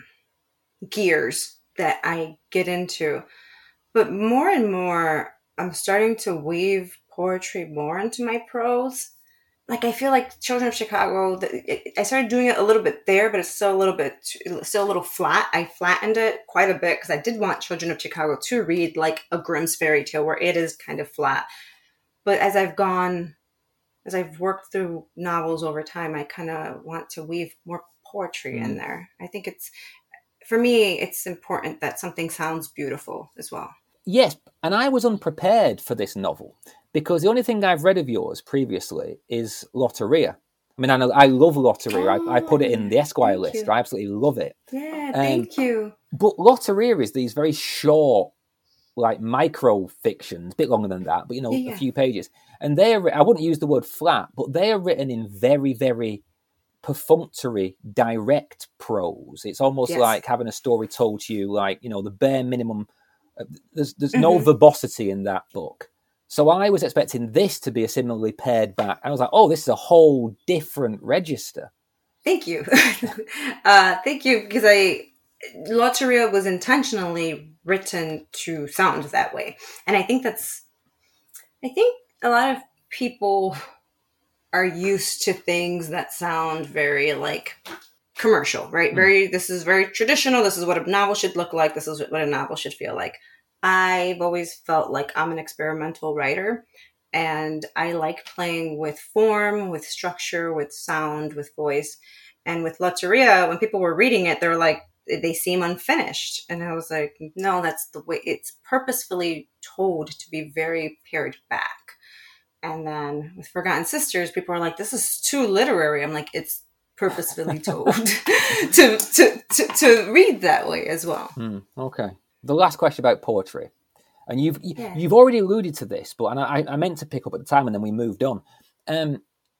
gears that I get into. But more and more, I'm starting to weave poetry more into my prose. Like, I feel like Children of Chicago, I started doing it a little bit there, but it's still a little bit, still a little flat. I flattened it quite a bit because I did want Children of Chicago to read like a Grimm's fairy tale where it is kind of flat. But as I've gone, as I've worked through novels over time, I kind of want to weave more poetry mm. in there. I think it's, for me, it's important that something sounds beautiful as well. Yes, and I was unprepared for this novel because the only thing I've read of yours previously is Lotteria. I mean, I know I love Lotteria. Oh, I, I put it in the Esquire list. You. I absolutely love it. Yeah, thank um, you. But Lotteria is these very short, like micro fictions, a bit longer than that, but you know, yeah. a few pages. And they're, I wouldn't use the word flat, but they are written in very, very perfunctory, direct prose. It's almost yes. like having a story told to you, like, you know, the bare minimum. There's there's mm-hmm. no verbosity in that book. So I was expecting this to be a similarly pared back. I was like, oh, this is a whole different register. Thank you. uh, thank you, because I Lotteria was intentionally written to sound that way. And I think that's, I think a lot of people are used to things that sound very like commercial, right? Mm. Very, this is very traditional. This is what a novel should look like. This is what a novel should feel like. I've always felt like I'm an experimental writer, and I like playing with form, with structure, with sound, with voice. And with Lotteria, when people were reading it, they were like, they seem unfinished. And I was like, no, that's the way it's purposefully told to be very pared back. And then with Forgotten Sisters, people are like, this is too literary. I'm like, it's purposefully told to, to, to, to read that way as well. Mm, okay. The last question about poetry. And you've yeah. you've already alluded to this, but and I, I meant to pick up at the time and then we moved on. Um,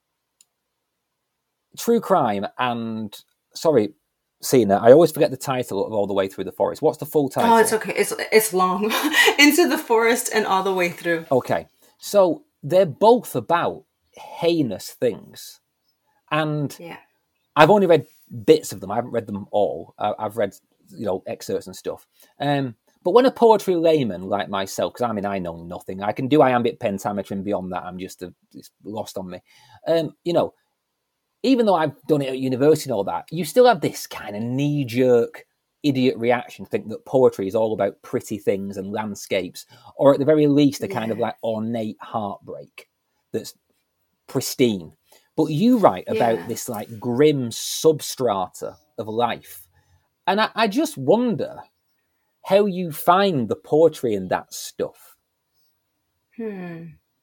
true crime and, sorry, Sina, I always forget the title of All the Way Through the Forest. What's the full title? Oh, it's okay. It's it's long. Into the Forest and All the Way Through. Okay. So they're both about heinous things. And yeah. I've only read bits of them. I haven't read them all. I've read, you know, excerpts and stuff. Um, but when a poetry layman like myself, because I mean, I know nothing. I can do iambic pentametry and beyond that, I'm just a, it's lost on me. Um, you know, even though I've done it at university and all that, you still have this kind of knee-jerk idiot reaction to think that poetry is all about pretty things and landscapes, or at the very least, a kind yeah. of like ornate heartbreak that's pristine. But you write about yeah. this like grim substrata of life. And I, I just wonder how you find the poetry in that stuff. Hmm.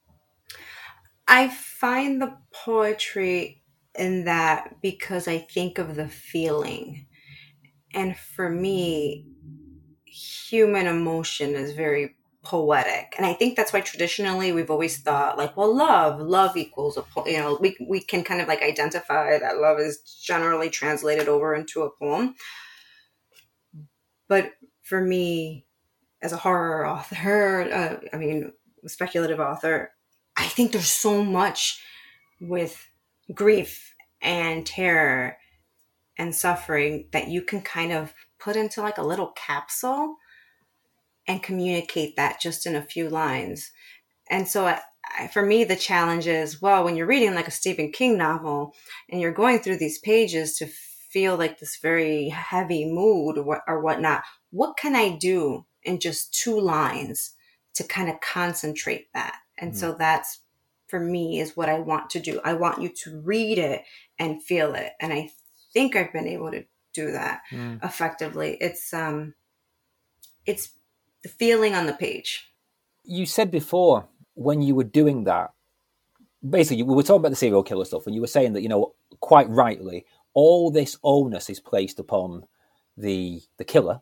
I find the poetry in that because I think of the feeling. And for me, human emotion is very poetic. And I think that's why traditionally we've always thought like, well, love, love equals a poem. You know, we, we can kind of like identify that love is generally translated over into a poem. But for me, as a horror author, uh, I mean, speculative author, I think there's so much with grief and terror and suffering that you can kind of put into like a little capsule and communicate that just in a few lines. And so I, I, for me, the challenge is, well, when you're reading like a Stephen King novel and you're going through these pages to feel like this very heavy mood or, what, or whatnot, what can I do in just two lines to kind of concentrate that? And mm-hmm. so that's, for me, is what I want to do. I want you to read it and feel it. And I think I've been able to do that mm. effectively. It's, um, it's the feeling on the page. You said before when you were doing that, basically we were talking about the serial killer stuff, and you were saying that, you know, quite rightly, all this onus is placed upon the the killer,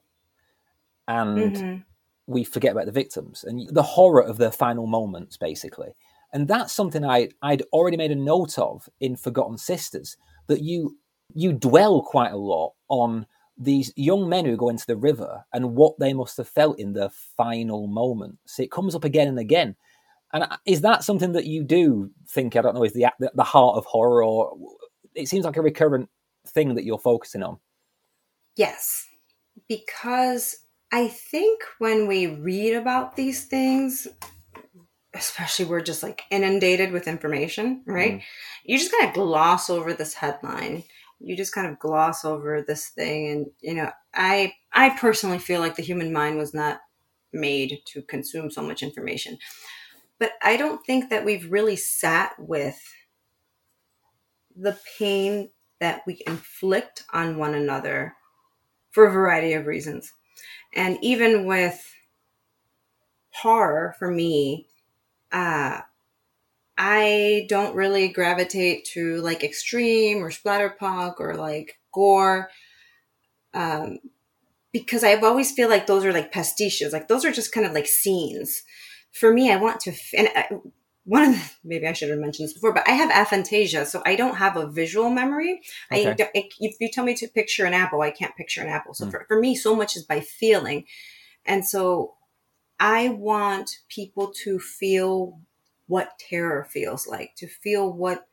and mm-hmm. we forget about the victims and the horror of their final moments, basically. And that's something I, I'd already made a note of in Forgotten Sisters, that you you dwell quite a lot on these young men who go into the river and what they must have felt in their final moments. It comes up again and again. And is that something that you do think, I don't know, is the the heart of horror, or it seems like a recurrent thing that you're focusing on? Yes, because I think when we read about these things, especially we're just like inundated with information, right? Mm. You just kind of gloss over this headline. You just kind of gloss over this thing. And, you know, I I personally feel like the human mind was not made to consume so much information. But I don't think that we've really sat with the pain that we inflict on one another for a variety of reasons. And even with horror, for me, uh, I don't really gravitate to like extreme or splatterpunk or like gore, um, because I've always feel like those are like pastiches. Like those are just kind of like scenes. For me, I want to, and I, one of the, maybe I should have mentioned this before, but I have aphantasia, so I don't have a visual memory. Okay. I don't, if you tell me to picture an apple, I can't picture an apple. So mm. for, for me, so much is by feeling. And so I want people to feel what terror feels like, to feel what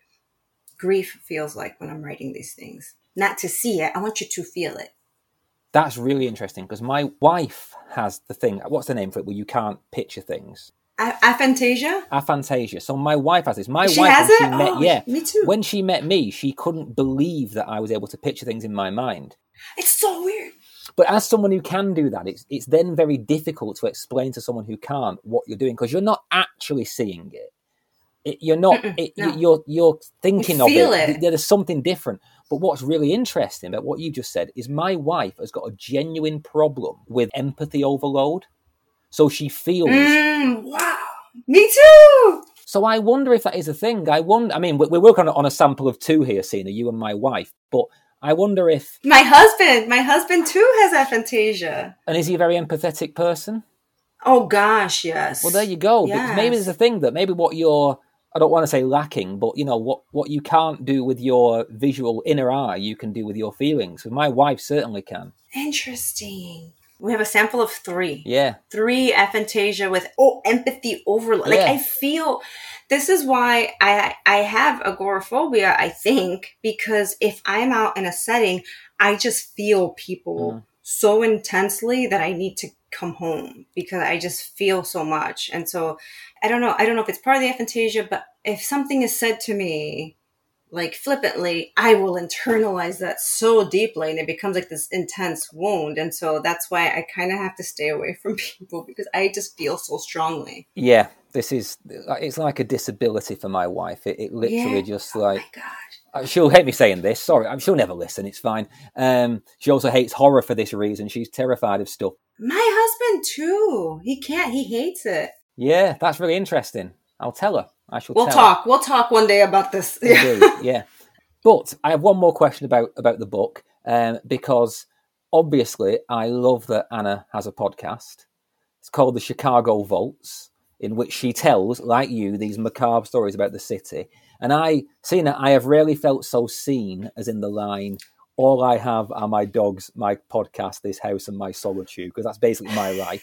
grief feels like when I'm writing these things. Not to see it, I want you to feel it. That's really interesting, because my wife has the thing, what's the name for it, where you can't picture things? A- aphantasia? Aphantasia. So my wife has this. My she wife, has when it? she met, oh, yeah, me too. When she met me, she couldn't believe that I was able to picture things in my mind. It's so weird. But as someone who can do that, it's it's then very difficult to explain to someone who can't what you're doing, because you're not actually seeing it. It, you're not. It, no. You're you're thinking you of feel it. it. There's something different. But what's really interesting about what you just said is my wife has got a genuine problem with empathy overload. So she feels. Mm, wow. Me too. So I wonder if that is a thing. I wonder. I mean, we're working on a sample of two here, Sina, you and my wife. But I wonder if my husband, my husband too has aphantasia. And is he a very empathetic person? Oh gosh, yes. Well, there you go. Yes. Because maybe there's a thing that maybe what you're, I don't want to say lacking, but you know what what you can't do with your visual inner eye, you can do with your feelings. So my wife certainly can. Interesting. We have a sample of three. Yeah. Three aphantasia with oh empathy overload. Like yeah. I feel this is why I I have agoraphobia, I think, because if I'm out in a setting, I just feel people mm. so intensely that I need to come home because I just feel so much. And so I don't know. I don't know if it's part of the aphantasia, but if something is said to me like flippantly, I will internalize that so deeply and it becomes like this intense wound. And so that's why I kind of have to stay away from people because I just feel so strongly. Yeah, this is, it's like a disability for my wife. It, it literally yeah. just like, oh my gosh. She'll hate me saying this. Sorry, I'm she'll never listen. It's fine. Um, she also hates horror for this reason. She's terrified of stuff. My husband too. He can't, he hates it. Yeah, that's really interesting. I'll tell her. I shall We'll tell talk. her. We'll talk one day about this. Indeed, yeah. But I have one more question about, about the book, um, because obviously I love that Anna has a podcast. It's called The Chicago Vaults, in which she tells, like you, these macabre stories about the city. And I, seeing that, I have rarely felt so seen as in the line, all I have are my dogs, my podcast, this house, and my solitude, because that's basically my life.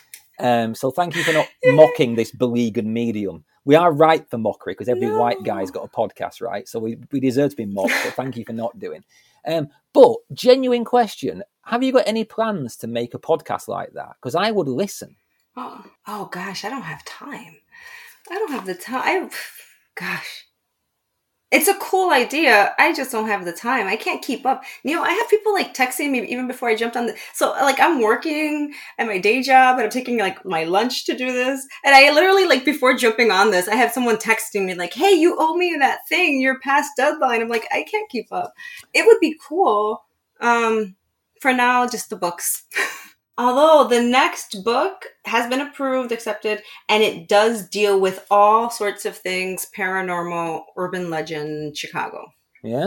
Um, so thank you for not mocking this beleaguered medium. We are ripe for mockery because every no. white guy's got a podcast, right? So we, we deserve to be mocked, but thank you for not doing. Um, but genuine question, have you got any plans to make a podcast like that? Because I would listen. Oh, oh gosh, I don't have time. I don't have the time. I, gosh. It's a cool idea. I just don't have the time. I can't keep up. You know, I have people like texting me even before I jumped on the... So like I'm working at my day job and I'm taking like my lunch to do this. And I literally like before jumping on this, I have someone texting me like, hey, you owe me that thing. You're past deadline. I'm like, I can't keep up. It would be cool. Um, for now, just the books. Although the next book has been approved, accepted, and it does deal with all sorts of things, paranormal, urban legend, Chicago. Yeah?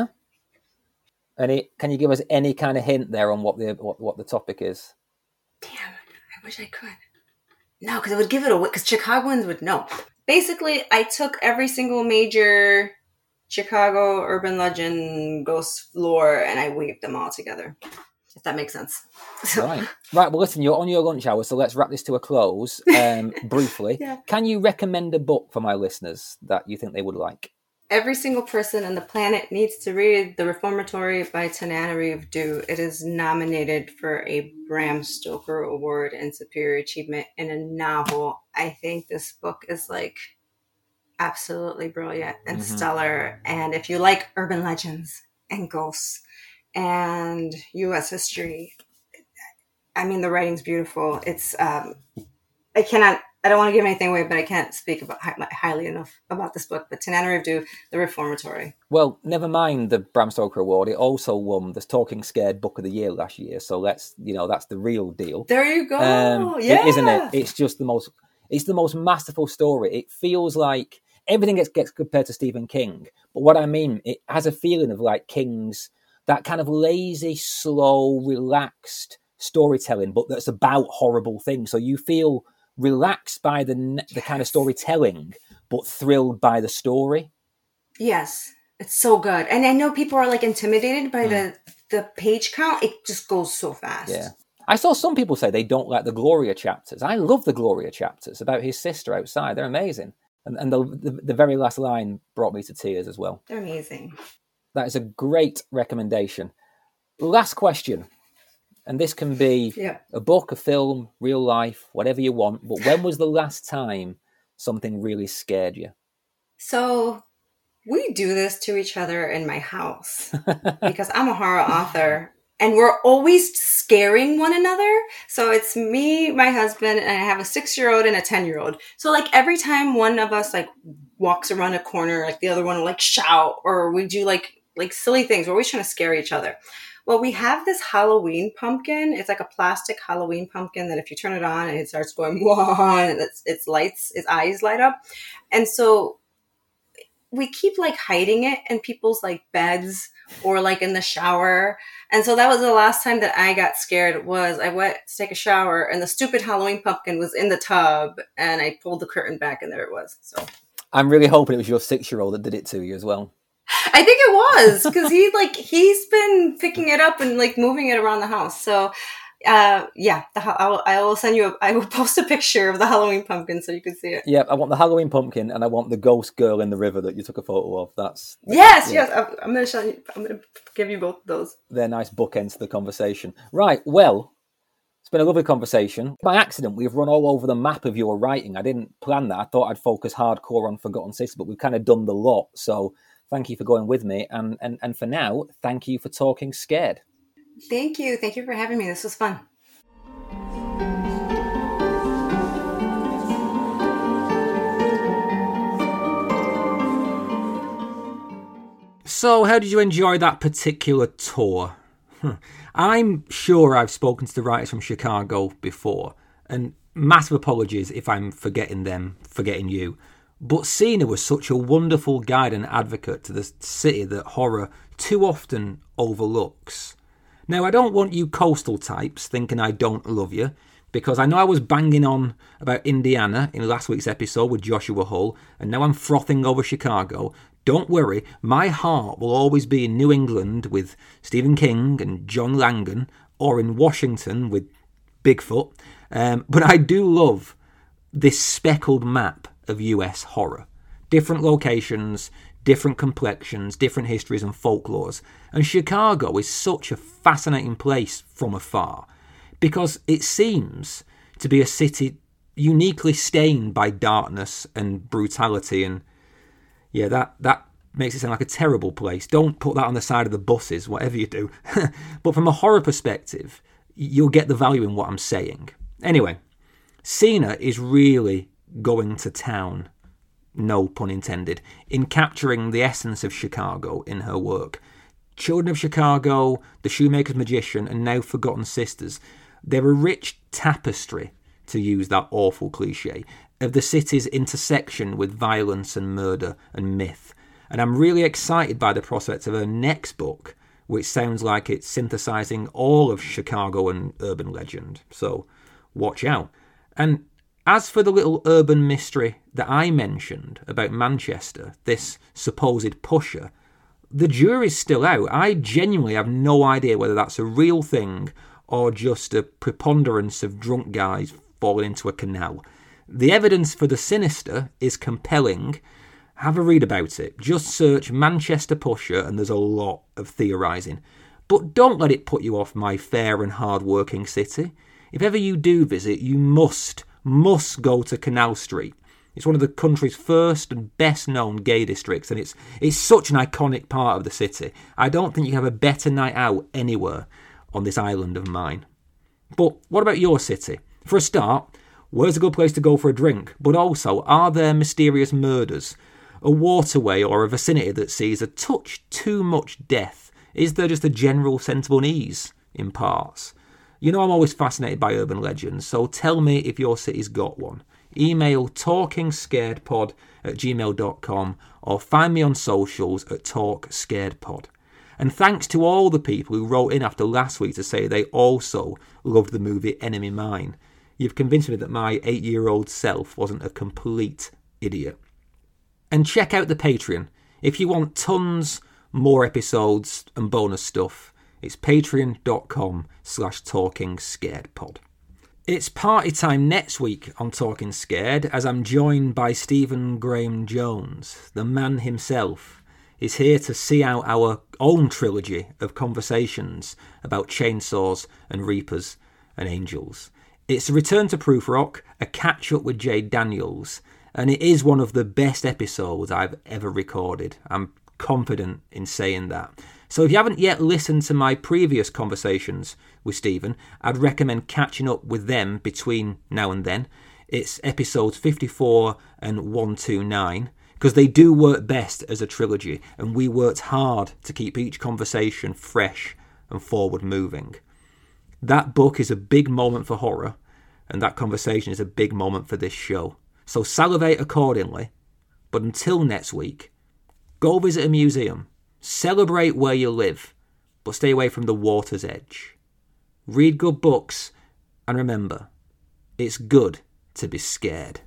Any, can you give us any kind of hint there on what the what, what the topic is? Damn, I wish I could. No, because it would give it away, because Chicagoans would know. Basically, I took every single major Chicago urban legend ghost lore and I weaved them all together. If that makes sense. Right. Right, well listen, you're on your lunch hour, so let's wrap this to a close um, briefly. Yeah. Can you recommend a book for my listeners that you think they would like? Every single person on the planet needs to read The Reformatory by Tananarive Due. It is nominated for a Bram Stoker Award in Superior Achievement in a novel. I think this book is like absolutely brilliant and mm-hmm. stellar. And if you like urban legends and ghosts and U S history, I mean, the writing's beautiful. It's, um, I cannot, I don't want to give anything away, but I can't speak about highly enough about this book. But Tananarive Due, The Reformatory. Well, never mind the Bram Stoker Award. It also won the Talking Scared Book of the Year last year. So let's, you know, that's the real deal. There you go. Um, yeah. It, isn't it? It's just the most, it's the most masterful story. It feels like everything gets, gets compared to Stephen King. But what I mean, it has a feeling of like King's, that kind of lazy, slow, relaxed storytelling, but that's about horrible things. So you feel relaxed by the the yes. kind of storytelling, but thrilled by the story. Yes, it's so good. And I know people are like intimidated by mm. the the page count. It just goes so fast. Yeah. I saw some people say they don't like the Gloria chapters. I love the Gloria chapters about his sister outside. They're amazing. And, and the, the the very last line brought me to tears as well. They're amazing. That is a great recommendation. Last question. And this can be yeah. a book, a film, real life, whatever you want. But when was the last time something really scared you? So we do this to each other in my house because I'm a horror author and we're always scaring one another. So it's me, my husband, and I have a six-year-old and a ten-year-old. So like every time one of us like walks around a corner, like the other one will like shout, or we do like like silly things. We're always trying to scare each other. Well, we have this Halloween pumpkin. It's like a plastic Halloween pumpkin that if you turn it on and it starts going, whoa, and it's, its lights, its eyes light up. And so we keep like hiding it in people's like beds or like in the shower. And so that was the last time that I got scared was I went to take a shower and the stupid Halloween pumpkin was in the tub and I pulled the curtain back and there it was. So I'm really hoping it was your six-year-old that did it to you as well. I think it was because he like he's been picking it up and like moving it around the house. So, uh, yeah, the, I, will, I will send you. A, I will post a picture of the Halloween pumpkin so you can see it. Yeah, I want the Halloween pumpkin and I want the ghost girl in the river that you took a photo of. That's yes, yeah. yes. I'm, I'm gonna show you. I'm gonna give you both of those. They're nice bookends to the conversation. Right. Well, it's been a lovely conversation. By accident, we've run all over the map of your writing. I didn't plan that. I thought I'd focus hardcore on Forgotten City, but we've kind of done the lot. So. Thank you for going with me. And, and, and for now, thank you for talking scared. Thank you. Thank you for having me. This was fun. So how did you enjoy that particular tour? I'm sure I've spoken to the writers from Chicago before. And massive apologies if I'm forgetting them, forgetting you. But Sina was such a wonderful guide and advocate to the city that horror too often overlooks. Now, I don't want you coastal types thinking I don't love you, because I know I was banging on about Indiana in last week's episode with Joshua Hull, and now I'm frothing over Chicago. Don't worry, my heart will always be in New England with Stephen King and John Langan, or in Washington with Bigfoot. Um, but I do love this speckled map of U S horror. Different locations, different complexions, different histories and folklores. And Chicago is such a fascinating place from afar because it seems to be a city uniquely stained by darkness and brutality. And yeah, that, that makes it sound like a terrible place. Don't put that on the side of the buses, whatever you do. But from a horror perspective, you'll get the value in what I'm saying. Anyway, Sina is really going to town, no pun intended, in capturing the essence of Chicago in her work. Children of Chicago, The Shoemaker's Magician, and now Forgotten Sisters. They're a rich tapestry, to use that awful cliche, of the city's intersection with violence and murder and myth. And I'm really excited by the prospect of her next book, which sounds like it's synthesizing all of Chicago and urban legend. So watch out. And as for the little urban mystery that I mentioned about Manchester, this supposed pusher, the jury's still out. I genuinely have no idea whether that's a real thing or just a preponderance of drunk guys falling into a canal. The evidence for the sinister is compelling. Have a read about it. Just search Manchester pusher and there's a lot of theorising. But don't let it put you off my fair and hard-working city. If ever you do visit, you must, must go to Canal Street. It's one of the country's first and best-known gay districts, and it's it's such an iconic part of the city. I don't think you can have a better night out anywhere on this island of mine. But what about your city? For a start, where's a good place to go for a drink? But also, are there mysterious murders? A waterway or a vicinity that sees a touch too much death? Is there just a general sense of unease in parts? You know I'm always fascinated by urban legends, so tell me if your city's got one. Email talkingscaredpod at gmail dot com or find me on socials at talkscaredpod. And thanks to all the people who wrote in after last week to say they also loved the movie Enemy Mine. You've convinced me that my eight-year-old self wasn't a complete idiot. And check out the Patreon. If you want tons more episodes and bonus stuff, it's patreon.com slash talkingscaredpod. It's party time next week on Talking Scared, as I'm joined by Stephen Graham Jones. The man himself is here to see out our own trilogy of conversations about chainsaws and reapers and angels. It's a return to Proof Rock, a catch-up with Jade Daniels, and it is one of the best episodes I've ever recorded. I'm confident in saying that. So if you haven't yet listened to my previous conversations with Stephen, I'd recommend catching up with them between now and then. It's episodes fifty-four and one twenty-nine, because they do work best as a trilogy, and we worked hard to keep each conversation fresh and forward moving. That book is a big moment for horror, and that conversation is a big moment for this show. So salivate accordingly, but until next week, go visit a museum. Celebrate where you live, but stay away from the water's edge. Read good books, and remember, it's good to be scared.